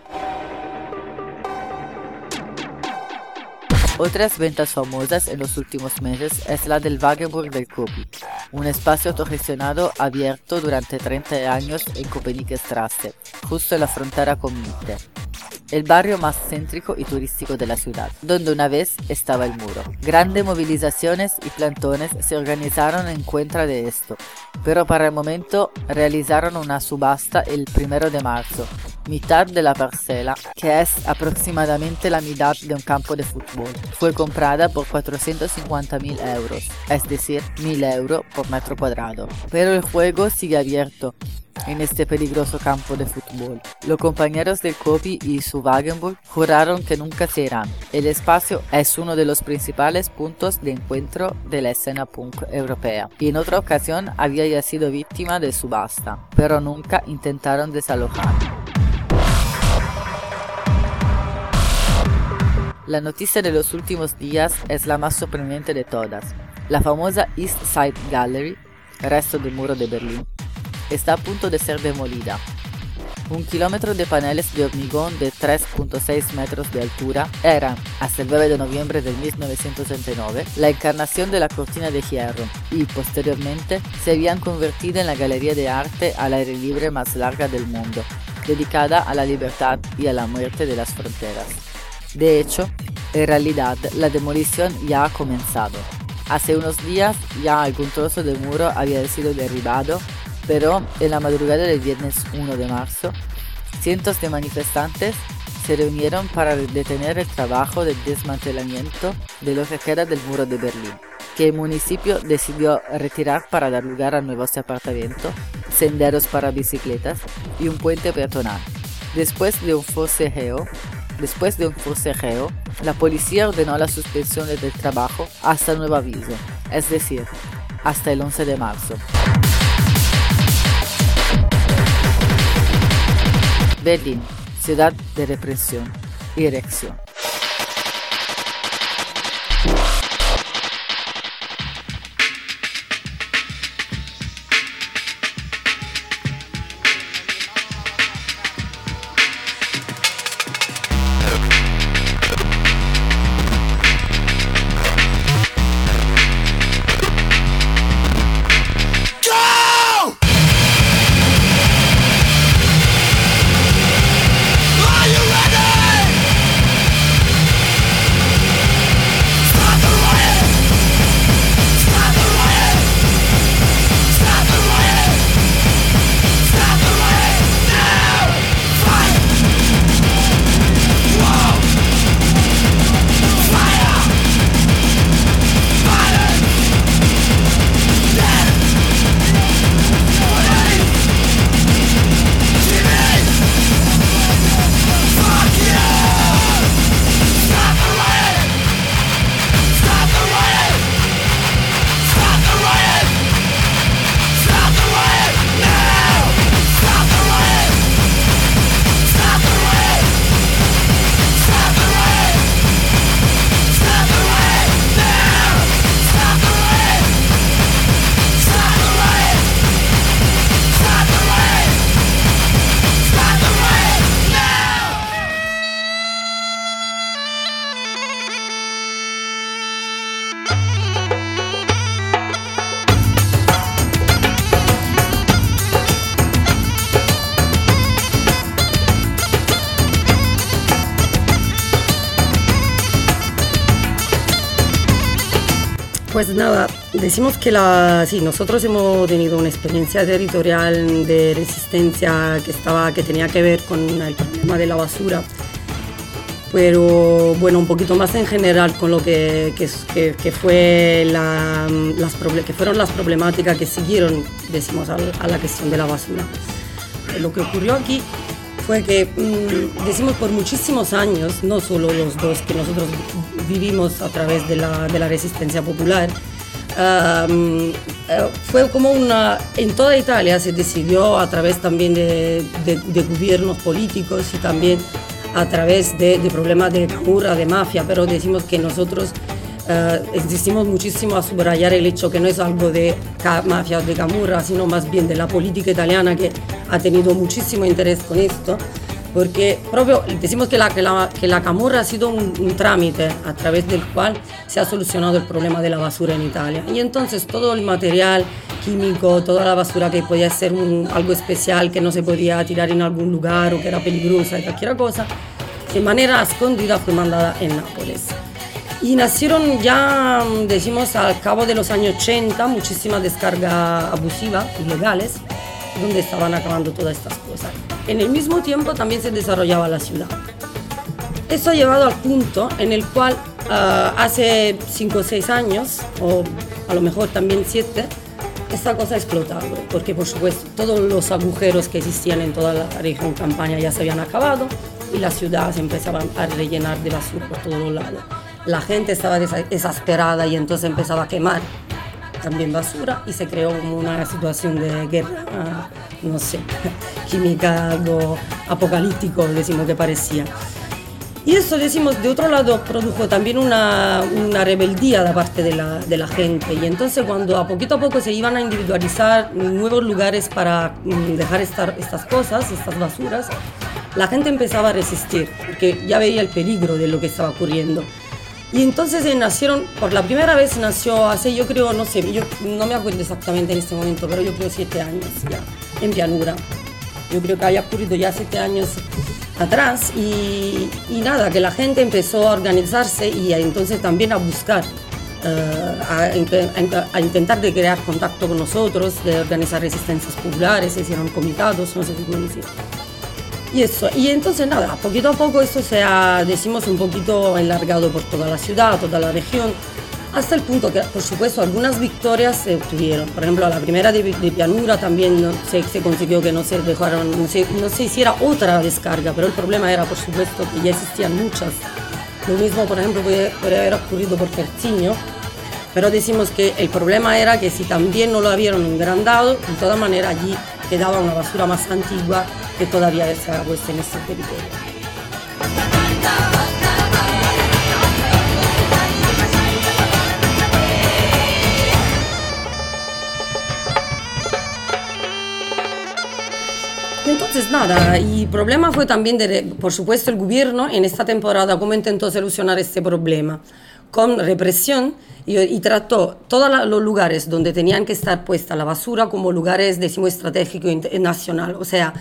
Otras ventas famosas en los últimos meses es la del Wagenburg del Kopi, un espacio autogestionado abierto durante treinta años en Köpenickstraße, justo en la frontera con Mitte, el barrio más céntrico y turístico de la ciudad, donde una vez estaba el muro. Grandes movilizaciones y plantones se organizaron en contra de esto, pero para el momento realizaron una subasta el primero de marzo, mitad de la parcela, que es aproximadamente la mitad de un campo de fútbol. Fue comprada por cuatrocientos cincuenta mil euros, es decir, mil euros por metro cuadrado. Pero el juego sigue abierto en este peligroso campo de fútbol. Los compañeros del Kopi y su Wagenburg juraron que nunca se irán. El espacio es uno de los principales puntos de encuentro de la escena punk europea y en otra ocasión había ya sido víctima de subasta, pero nunca intentaron desalojar. La noticia de los últimos días es la más sorprendente de todas. La famosa East Side Gallery, resto del muro de Berlín, está a punto de ser demolida. Un kilómetro de paneles de hormigón de tres punto seis metros de altura eran, hasta el nueve de noviembre de mil novecientos sesenta y nueve, la encarnación de la cortina de hierro y, posteriormente, se habían convertido en la galería de arte al aire libre más larga del mundo, dedicada a la libertad y a la muerte de las fronteras. De hecho, en realidad, la demolición ya ha comenzado. Hace unos días ya algún trozo de muro había sido derribado, pero en la madrugada del viernes uno de marzo, cientos de manifestantes se reunieron para detener el trabajo de desmantelamiento de lo que queda del muro de Berlín, que el municipio decidió retirar para dar lugar a nuevos apartamentos, senderos para bicicletas y un puente peatonal. Después de un forcejeo, Después de un forcejeo, la policía ordenó la suspensión del trabajo hasta nuevo aviso, es decir, hasta el once de marzo. Berlín, ciudad de represión y erección. Pues nada, decimos que la, sí, nosotros hemos tenido una experiencia territorial de resistencia que, estaba, que tenía que ver con el problema de la basura, pero bueno, un poquito más en general con lo que, que, que, fue la, las, que fueron las problemáticas que siguieron, decimos, a, a la cuestión de la basura. Lo que ocurrió aquí fue que, mmm, decimos, por muchísimos años, no solo los dos que nosotros vivimos a través de la, de la resistencia popular, um, fue como una, en toda Italia se decidió a través también de, de, de gobiernos políticos y también a través de, de problemas de camorra, de mafia, pero decimos que nosotros uh, insistimos muchísimo a subrayar el hecho que no es algo de mafia o de camorra, sino más bien de la política italiana, que ha tenido muchísimo interés con esto, porque proprio decimos que la, que la, que la camorra ha sido un, un trámite a través del cual se ha solucionado el problema de la basura en Italia. Y entonces todo el material químico, toda la basura que podía ser un, algo especial, que no se podía tirar en algún lugar o que era peligrosa y cualquier cosa, de manera escondida fue mandada en Nápoles. Y nacieron ya, decimos, al cabo de los años ochenta, muchísimas descargas abusivas, ilegales, donde estaban acabando todas estas cosas. En el mismo tiempo también se desarrollaba la ciudad. Esto ha llevado al punto en el cual uh, hace cinco o seis años, o a lo mejor también siete, esta cosa ha explotado, porque por supuesto todos los agujeros que existían en toda la región Campania ya se habían acabado y la ciudad se empezaba a rellenar de basura por todos los lados. La gente estaba desesperada y entonces empezaba a quemar también basura y se creó como una situación de guerra, no sé, química, algo apocalíptico, decimos que parecía. Y eso, decimos, de otro lado produjo también una, una rebeldía de parte de la, de la gente. Y entonces cuando a poquito a poco se iban a individualizar nuevos lugares para dejar estar estas cosas, estas basuras, la gente empezaba a resistir, porque ya veía el peligro de lo que estaba ocurriendo. Y entonces eh, nacieron, por la primera vez nació hace, yo creo, no sé, yo no me acuerdo exactamente en este momento, pero yo creo siete años ya, en Pianura. Yo creo que haya ocurrido ya siete años atrás y, y nada, que la gente empezó a organizarse y a, entonces también a buscar, uh, a, a, a intentar de crear contacto con nosotros, de organizar resistencias populares, se hicieron comitados, no sé cómo decir. Y eso, y entonces nada, poquito a poco esto se ha, decimos, un poquito enlargado por toda la ciudad, toda la región, hasta el punto que, por supuesto, algunas victorias se obtuvieron. Por ejemplo, la primera de, de Pianura también no, se, se consiguió que no se dejaron, no se, no se hiciera otra descarga, pero el problema era, por supuesto, que ya existían muchas. Lo mismo, por ejemplo, puede, puede haber ocurrido por Terciño, pero decimos que el problema era que si también no lo habían engrandado, de todas maneras allí quedaba una basura más antigua que todavía se ha puesto en este territorio. Entonces nada, y el problema fue también, de, por supuesto, el gobierno en esta temporada cómo intentó solucionar este problema con represión y, y trató todos los lugares donde tenían que estar puesta la basura como lugares, decimos, estratégicos nacional, o sea,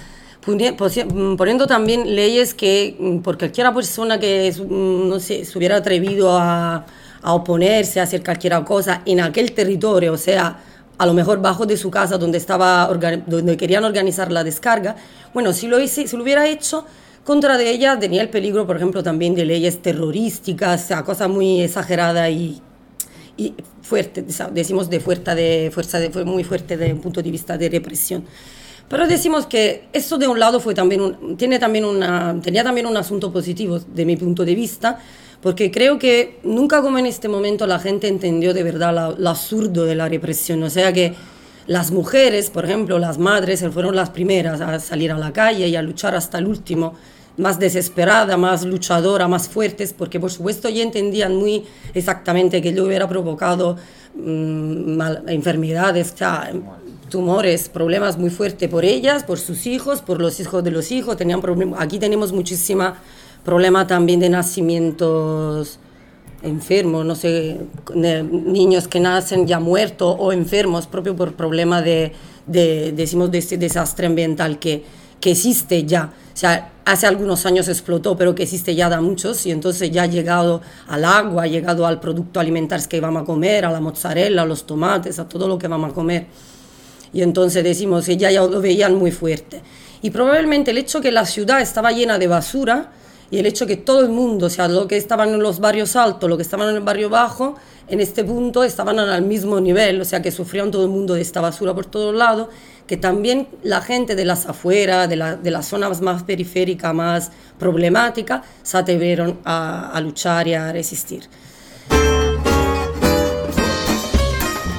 poniendo también leyes que por cualquier persona que no sé, se hubiera atrevido a, a oponerse, a hacer cualquier cosa en aquel territorio, o sea, a lo mejor bajo de su casa donde, estaba, donde querían organizar la descarga, bueno, si lo, hice, si lo hubiera hecho, contra de ella tenía el peligro, por ejemplo, también de leyes terrorísticas, o sea, cosa muy exagerada y, y fuerte, decimos de fuerza, de fuerza de, fue muy fuerte desde un punto de vista de represión. Pero decimos que esto de un lado fue también un, tiene también una, tenía también un asunto positivo de mi punto de vista, porque creo que nunca como en este momento la gente entendió de verdad la, lo absurdo de la represión. O sea que las mujeres, por ejemplo, las madres, fueron las primeras a salir a la calle y a luchar hasta el último, más desesperada, más luchadora, más fuertes, porque por supuesto ya entendían muy exactamente que yo hubiera provocado mmm, mal, enfermedades, o sea, tumores, problemas muy fuertes por ellas, por sus hijos, por los hijos de los hijos. Tenían problemas. Aquí tenemos muchísima problema también de nacimientos enfermos, no sé, de niños que nacen ya muertos o enfermos, propio por problema de, de, decimos, de este desastre ambiental que, que existe ya. O sea, hace algunos años explotó, pero que existe ya da muchos, y entonces ya ha llegado al agua, ha llegado al producto alimentario que vamos a comer, a la mozzarella, a los tomates, a todo lo que vamos a comer. Y entonces decimos que ya, ya lo veían muy fuerte. Y probablemente el hecho que la ciudad estaba llena de basura y el hecho que todo el mundo, o sea, lo que estaban en los barrios altos, lo que estaban en el barrio bajo, en este punto estaban al mismo nivel, o sea, que sufrían todo el mundo de esta basura por todos lados, que también la gente de las afueras, de, la, de las zonas más periféricas, más problemáticas, se atrevieron a, a luchar y a resistir.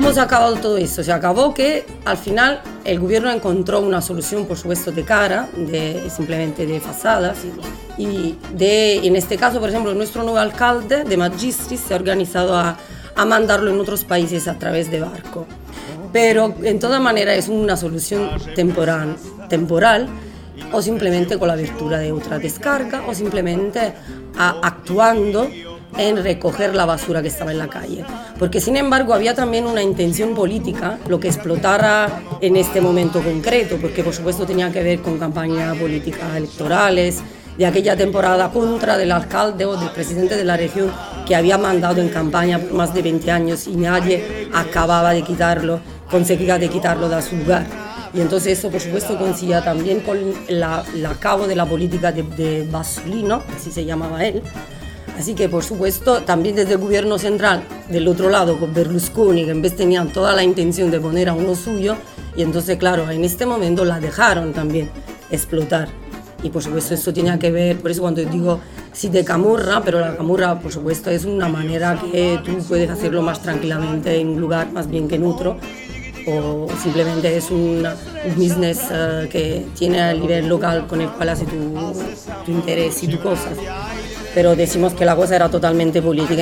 ¿Cómo se ha acabado todo esto? Se acabó que al final el gobierno encontró una solución, por supuesto, de cara, de, simplemente de fachadas. Y de, en este caso, por ejemplo, nuestro nuevo alcalde de Magistris se ha organizado a, a mandarlo en otros países a través de barco. Pero en toda manera es una solución temporal, temporal o simplemente con la apertura de otra descarga o simplemente a, actuando en recoger la basura que estaba en la calle. Porque sin embargo había también una intención política, lo que explotara en este momento concreto, porque por supuesto tenía que ver con campañas políticas electorales, de aquella temporada contra del alcalde o del presidente de la región que había mandado en campaña por más de veinte años y nadie acababa de quitarlo, conseguía de quitarlo de su lugar. Y entonces eso por supuesto coincidía también con la, la cabo de la política de, de Bassolino, así se llamaba él. Así que, por supuesto, también desde el gobierno central, del otro lado, con Berlusconi, que en vez tenían toda la intención de poner a uno suyo, y entonces, claro, en este momento la dejaron también explotar. Y, por supuesto, esto tenía que ver, por eso cuando digo sí de camurra, pero la camurra, por supuesto, es una manera que tú puedes hacerlo más tranquilamente en un lugar más bien que en otro, o simplemente es un, un business uh, que tiene a nivel local con el cual hace tu, tu interés y tus cosas. Pero decimos que la cosa era totalmente política.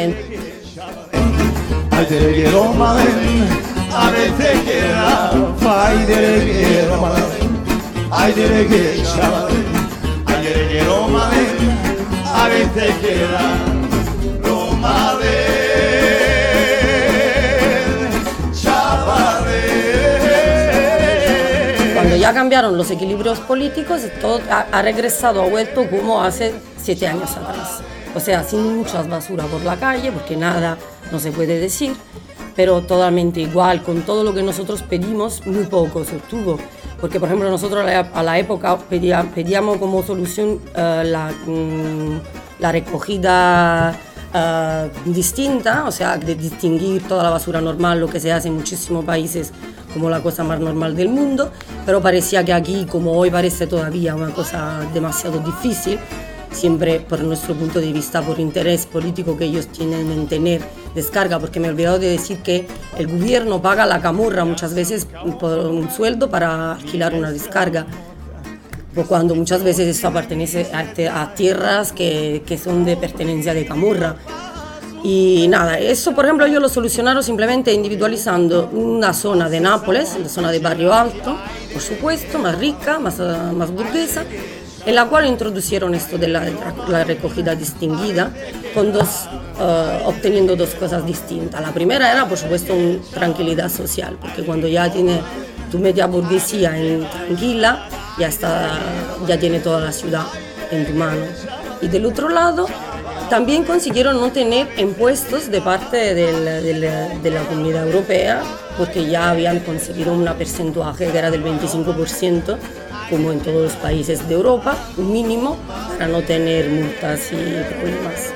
Cuando ya cambiaron los equilibrios políticos, todo ha, ha regresado, ha vuelto como hace siete años atrás. O sea, sin muchas basuras por la calle, porque nada no se puede decir, pero totalmente igual, con todo lo que nosotros pedimos, muy poco se obtuvo. Porque, por ejemplo, nosotros a la, a la época pedía, pedíamos como solución uh, la, um, la recogida uh, distinta, o sea, de distinguir toda la basura normal, lo que se hace en muchísimos países como la cosa más normal del mundo, pero parecía que aquí, como hoy parece todavía una cosa demasiado difícil, siempre por nuestro punto de vista, por interés político que ellos tienen en tener descarga, porque me he olvidado de decir que el gobierno paga la camurra muchas veces por un sueldo para alquilar una descarga, cuando muchas veces esto pertenece a, a tierras que, que son de pertenencia de camurra. Y nada, eso por ejemplo ellos lo solucionaron simplemente individualizando una zona de Nápoles, la zona de Barrio Alto, por supuesto, más rica, más, más burguesa, en la cual introducieron esto de la, la recogida distinguida, con dos, uh, obteniendo dos cosas distintas. La primera era, por supuesto, una tranquilidad social, porque cuando ya tiene tu media burguesía en, tranquila, ya, está, ya tiene toda la ciudad en tu mano. Y del otro lado, también consiguieron no tener impuestos de parte del, del, de la Comunidad Europea, porque ya habían conseguido un porcentaje que era del veinticinco por ciento, como en todos los países de Europa, un mínimo para no tener multas y problemas.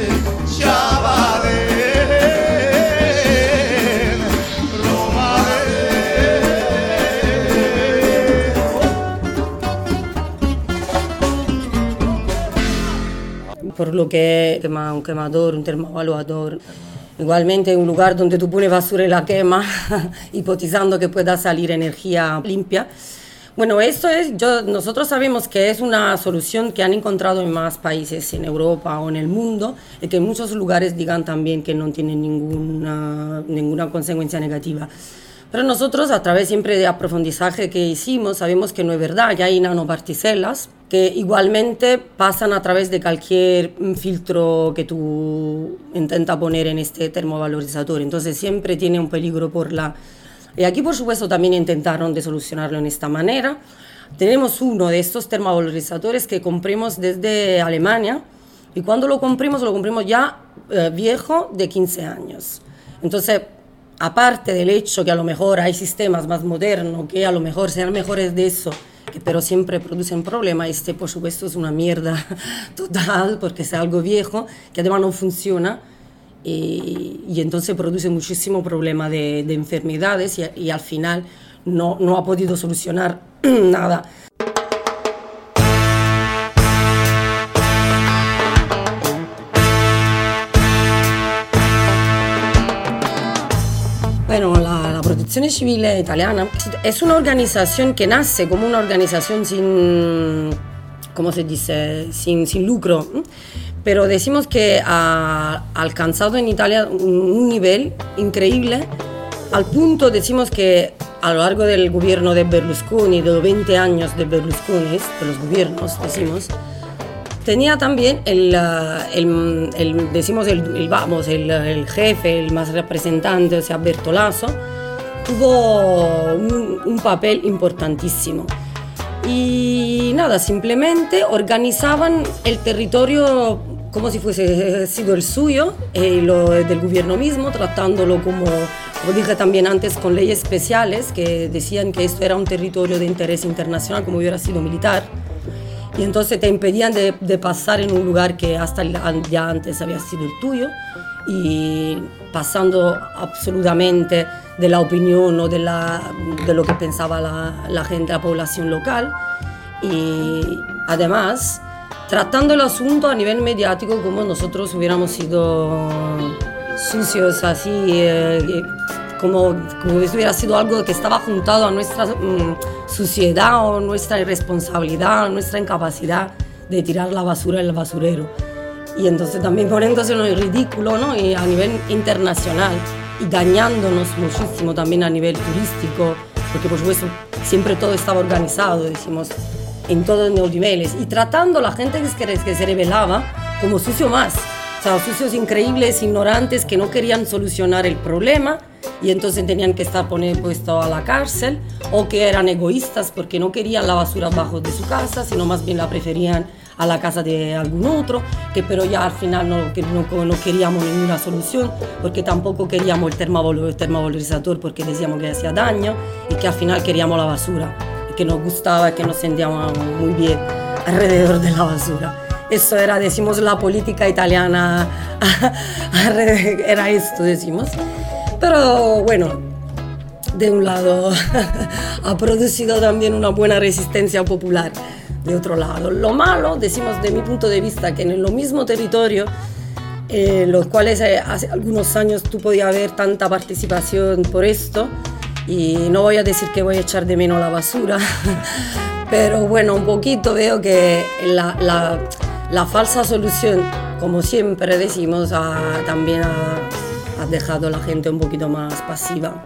Por lo que quema un quemador, un termoevaluador, igualmente un lugar donde tú pones basura y la quema, hipotizando que pueda salir energía limpia. Bueno, esto es, yo, nosotros sabemos que es una solución que han encontrado en más países en Europa o en el mundo y que en muchos lugares digan también que no tiene ninguna, ninguna consecuencia negativa. Pero nosotros, a través siempre de aprofundizaje que hicimos, sabemos que no es verdad, que hay nanopartículas que igualmente pasan a través de cualquier filtro que tú intentas poner en este termovalorizador. Entonces siempre tiene un peligro por la... Y aquí, por supuesto, también intentaron de solucionarlo en esta manera. Tenemos uno de estos termovalorizadores que compramos desde Alemania y cuando lo compramos, lo compramos ya eh, viejo de quince años. Entonces, aparte del hecho que a lo mejor hay sistemas más modernos que a lo mejor sean mejores de eso, que pero siempre producen problemas, este por supuesto es una mierda total porque es algo viejo que además no funciona. Y, y entonces produce muchísimo problema de, de enfermedades y, y al final no, no ha podido solucionar nada. Bueno, la Protezione Civile Italiana es una organización que nace como una organización sin, ¿cómo se dice? Sin, sin lucro, pero decimos que ha alcanzado en Italia un nivel increíble, al punto decimos que a lo largo del gobierno de Berlusconi, de los veinte años de Berlusconi, de los gobiernos, decimos, tenía también el, el, el decimos, el, el, vamos, el, el jefe, el más representante, o sea, Bertolaso, tuvo un, un papel importantísimo. Y nada, simplemente organizaban el territorio como si fuese sido el suyo, eh, lo del gobierno mismo, tratándolo como, como dije también antes, con leyes especiales que decían que esto era un territorio de interés internacional, como hubiera sido militar. Y entonces te impedían de, de pasar en un lugar que hasta ya antes había sido el tuyo, y pasando absolutamente de la opinión o de, la, de lo que pensaba la, la gente, la población local. Y además tratando el asunto a nivel mediático como nosotros hubiéramos sido sucios, así, eh, como, como si hubiera sido algo que estaba juntado a nuestra mm, suciedad o nuestra irresponsabilidad, nuestra incapacidad de tirar la basura en el basurero. Y entonces también poniéndose en el ridículo, ¿no? Y a nivel internacional y dañándonos muchísimo también a nivel turístico, porque por supuesto siempre todo estaba organizado, decimos, en todos los niveles, y tratando a la gente que, que se rebelaba como sucio más, o sea, sucios increíbles, ignorantes, que no querían solucionar el problema y entonces tenían que estar puestos a la cárcel, o que eran egoístas porque no querían la basura abajo de su casa, sino más bien la preferían a la casa de algún otro, que pero ya al final no, que no, no queríamos ninguna solución, porque tampoco queríamos el termovalorizador porque decíamos que hacía daño, y que al final queríamos la basura, que nos gustaba, que nos sentíamos muy bien alrededor de la basura. Eso era, decimos, la política italiana, era esto, decimos. Pero bueno, de un lado ha producido también una buena resistencia popular, de otro lado. Lo malo, decimos, de mi punto de vista, que en lo mismo territorio, eh, los cuales eh, hace algunos años tú podías ver tanta participación por esto, y no voy a decir que voy a echar de menos la basura, pero bueno, un poquito veo que la, la, la falsa solución, como siempre decimos, ha, también ha, ha dejado a la gente un poquito más pasiva.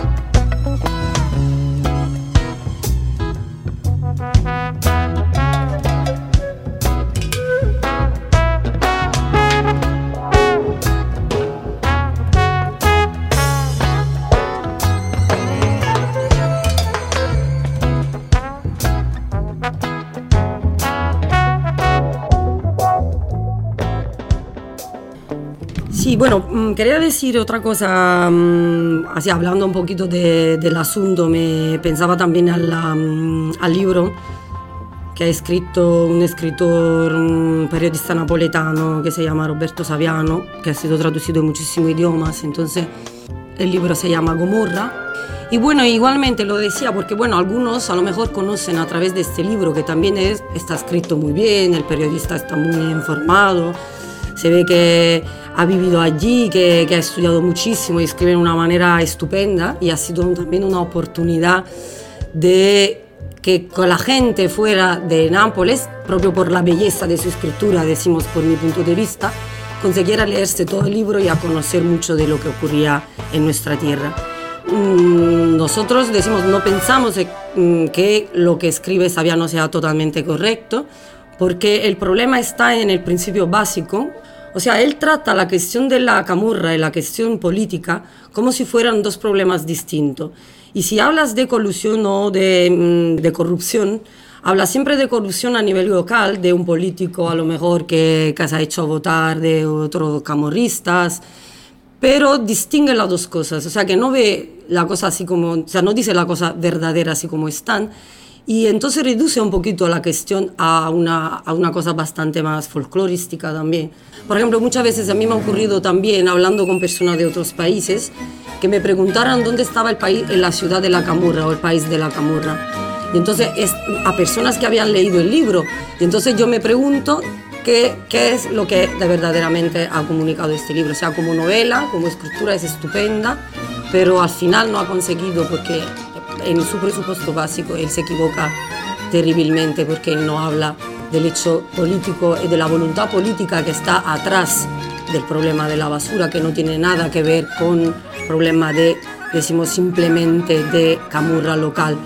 Sí, bueno, quería decir otra cosa, así hablando un poquito de, del asunto. Me pensaba también al, al libro que ha escrito un escritor, un periodista napoletano que se llama Roberto Saviano, que ha sido traducido en muchísimos idiomas. Entonces el libro se llama Gomorra. Y bueno, igualmente lo decía porque bueno, algunos a lo mejor conocen a través de este libro, que también es, está escrito muy bien, el periodista está muy informado, se ve que ha vivido allí, que, que ha estudiado muchísimo y escribe de una manera estupenda, y ha sido también una oportunidad de que con la gente fuera de Nápoles, propio por la belleza de su escritura, decimos por mi punto de vista, consiguiera leerse todo el libro y a conocer mucho de lo que ocurría en nuestra tierra. Nosotros decimos, no pensamos que lo que escribe Saviano sea totalmente correcto, porque el problema está en el principio básico. O sea, él trata la cuestión de la camorra y la cuestión política como si fueran dos problemas distintos. Y si hablas de colusión o de, de corrupción, hablas siempre de corrupción a nivel local, de un político a lo mejor que, que se ha hecho votar de otros camorristas, pero distingue las dos cosas. O sea, que no ve la cosa así como, o sea, no dice la cosa verdadera así como están, y entonces reduce un poquito la cuestión a una, a una cosa bastante más folclorística también. Por ejemplo, muchas veces a mí me ha ocurrido también, hablando con personas de otros países, que me preguntaran dónde estaba el país, en la ciudad de la camorra o el país de la camorra. Y entonces es a personas que habían leído el libro. Y entonces yo me pregunto qué, qué es lo que de verdaderamente ha comunicado este libro. O sea, como novela, como escritura es estupenda, pero al final no ha conseguido porque en su presupuesto básico él se equivoca terriblemente porque él no habla del hecho político y de la voluntad política que está atrás del problema de la basura, que no tiene nada que ver con el problema de, decimos simplemente, de camurra local.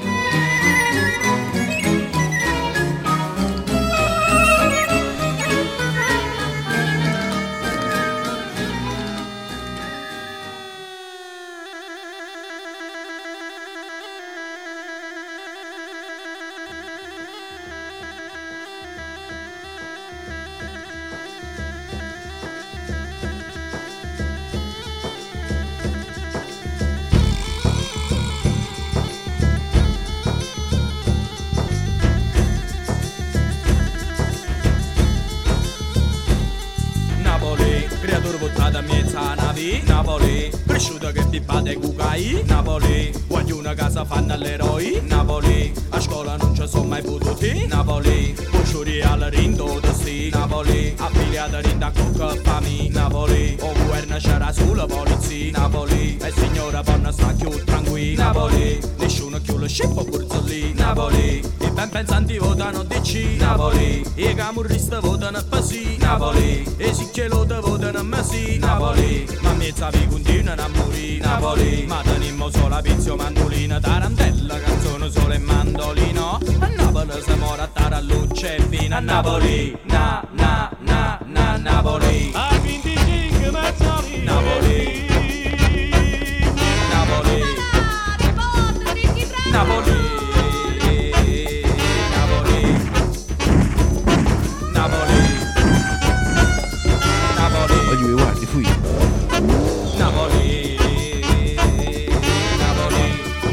Napoli, cresciuto che pippate cucai. Napoli, voglio una casa fanno all'eroi. Napoli, a scuola non ci sono mai potuti. Napoli, cucciuri al rindo sti. Napoli, affiliata rinda cocca fami. Napoli, o governo c'era sulla polizia. Napoli, e signora buona sta più tranquilla. Napoli, nessuno più lo scippo Burzolli. Napoli, i ben pensanti votano D C. Napoli, i camurristi votano P S I. Napoli, e sicchieloti votano M S I. Napoli, ma mezza vi continuano a morire. Napoli, ma tenimmo solo pizzo, mandolina, tarantella, canzone solo e mandolino. A Napoli si muore a tara luce e fino a Napoli. Na, na, na, na, Napoli. A venticinque Mazzoli. Napoli. Napoli. Napoli. Voglio guardi, fui. Napoli, Napoli.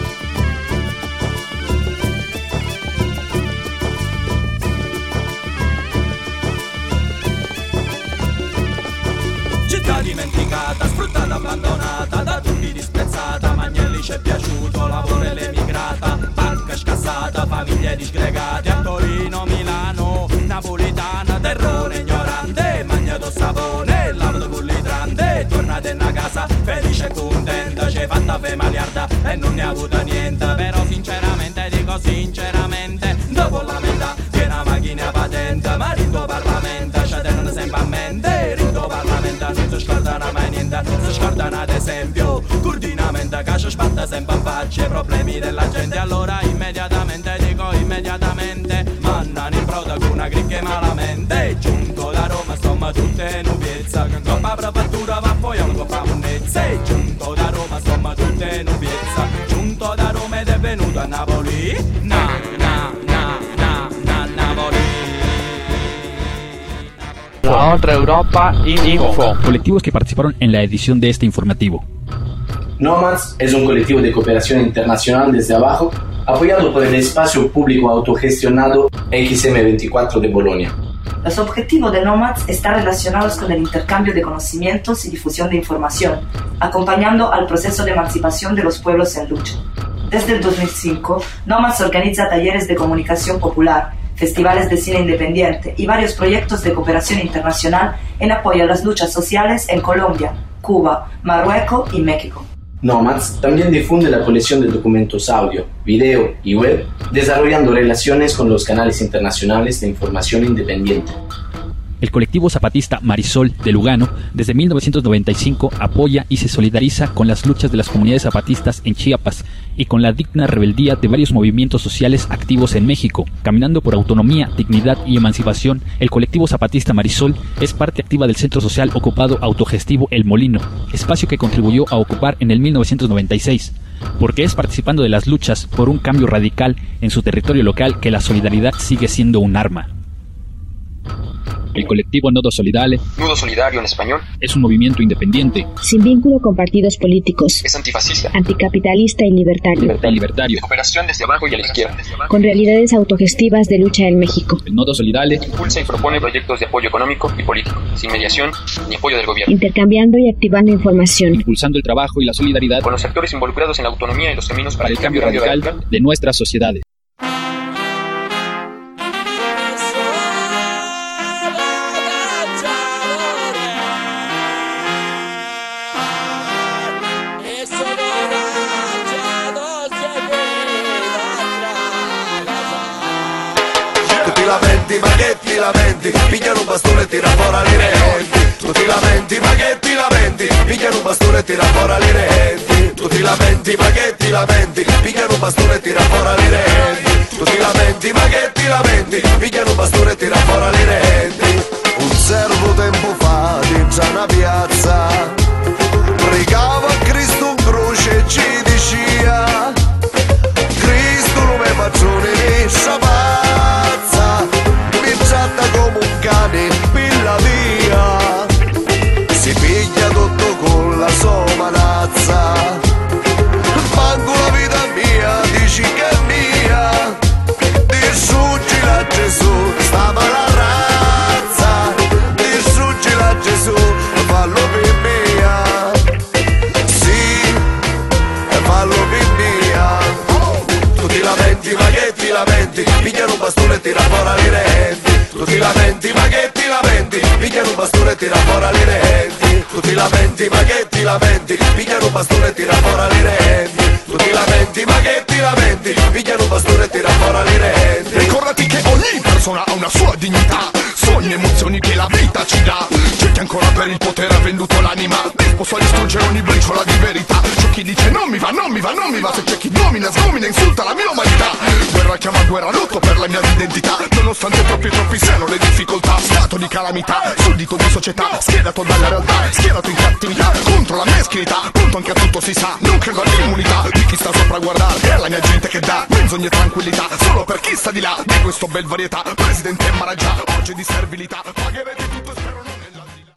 Città dimenticata, sfruttata, abbandonata, da tutti disprezzata, ma Agnelli ci è piaciuto, lavoro e l'emigrata, banca scassata, famiglie disgregate, a Torino, Milano, napoletana, terrore ignorante, magnato savone, lavoro con l'idrando, tornate in casa, felice e contenta, c'è fatta fe maliarda e non ne ha avuto niente, però sinceramente dico sinceramente, dopo la metà che una macchina patente, ma rito Parlamento, ci tengono sempre a mente, rito Parlamento non si scordano mai niente, si scordano ad esempio, coordinamento che ci spatta sempre in faccia i problemi della gente, allora immediatamente dico immediatamente, mandano in proda con una gricca malamente, giunto da Roma insomma tutte in ubiezza, che coppa prefettura va poi a un coppa munnezza, giunto da Roma insomma tutte in ubiezza, giunto da Roma ed è venuto a Napoli, na na na na na Napoli. La otra Europa Info. Colectivos que participaron en la edición de este informativo. Nomads es un colectivo de cooperación internacional desde abajo, apoyado por el espacio público autogestionado X M veinticuatro de Bolonia. Los objetivos de Nomads están relacionados con el intercambio de conocimientos y difusión de información, acompañando al proceso de emancipación de los pueblos en lucha. Desde el dos mil cinco, Nomads organiza talleres de comunicación popular, festivales de cine independiente y varios proyectos de cooperación internacional en apoyo a las luchas sociales en Colombia, Cuba, Marruecos y México. Nomads también difunde la colección de documentos audio, video y web, desarrollando relaciones con los canales internacionales de información independiente. El colectivo zapatista Marisol de Lugano, desde mil novecientos noventa y cinco, apoya y se solidariza con las luchas de las comunidades zapatistas en Chiapas y con la digna rebeldía de varios movimientos sociales activos en México. Caminando por autonomía, dignidad y emancipación, el colectivo zapatista Marisol es parte activa del centro social ocupado autogestivo El Molino, espacio que contribuyó a ocupar en el mil novecientos noventa y seis, porque es participando de las luchas por un cambio radical en su territorio local que la solidaridad sigue siendo un arma. El colectivo Nodo Solidale, Nudo Solidario en español, es un movimiento independiente, sin vínculo con partidos políticos, es antifascista, anticapitalista y libertario, libertad, libertario, de cooperación desde abajo y a la izquierda, con realidades autogestivas de lucha en México. El Nodo Solidale impulsa y propone proyectos de apoyo económico y político, sin mediación ni apoyo del gobierno, intercambiando y activando información, impulsando el trabajo y la solidaridad con los sectores involucrados en la autonomía y los caminos para, para el cambio radical, radical de nuestras sociedades. Eso lamenti, ma che ti lamenti? Pigliano un bastone e tira fuori le renti. Tu ti lamenti, ma che ti lamenti? Pigliano un bastone e tira fuori le renti. Tu ti lamenti, ma che ti lamenti? Pigliano un bastone e tira fuori le renti. Tu ti lamenti, ma che ti lamenti? Pigliano un bastone e tira fuori le renti. Un servo tempo fa dentro una piazza pregava a Cristo in croce e ci diceva: Cristo non è patrone né pazza, mi tratta come un cane, pilla via, si piglia tutto con la sua manazza. Manco la vita mia, dici che è mia, distruggila a Gesù, stava la razza, distruggila a Gesù, fallo per mia, sì, fallo per mia. Tu ti lamenti, ma che ti lamenti? Pigliano un bastone e tira fuori le renti. Tu ti lamenti, ma che ti lamenti? Pigliano un bastone e tira fuori le renti. Tu ti lamenti, ma che ti lamenti? Pigliano un bastone e tira fuori le renti. Tu ti lamenti, ma che ti lamenti? Pigliano un bastone e tira fuori le renti. Ricordati che ogni persona ha una sua dignità, sogni, emozioni che la vita ci dà. C'è chi ancora per il potere ha venduto l'anima, disposto a distruggere ogni briciola di verità. C'è chi dice non mi va, non mi va, non mi va. Se c'è chi domina, sgomina, insulta la mia umanità. Guerra chiama guerra, lutto per la mia identità. Nonostante troppi troppi siano le difficoltà. Stato di calamità, suddito di società, schierato dalla realtà, schierato in cattività, contro la meschinità. Punto anche a tutto si sa, non credo all'immunità di chi sta sopra a guardare. È la mia gente che dà menzogne e tranquillità, solo per chi sta di là di questo bel varietà. Presidente Maraggia, oggi di servilità, pagherete tutto.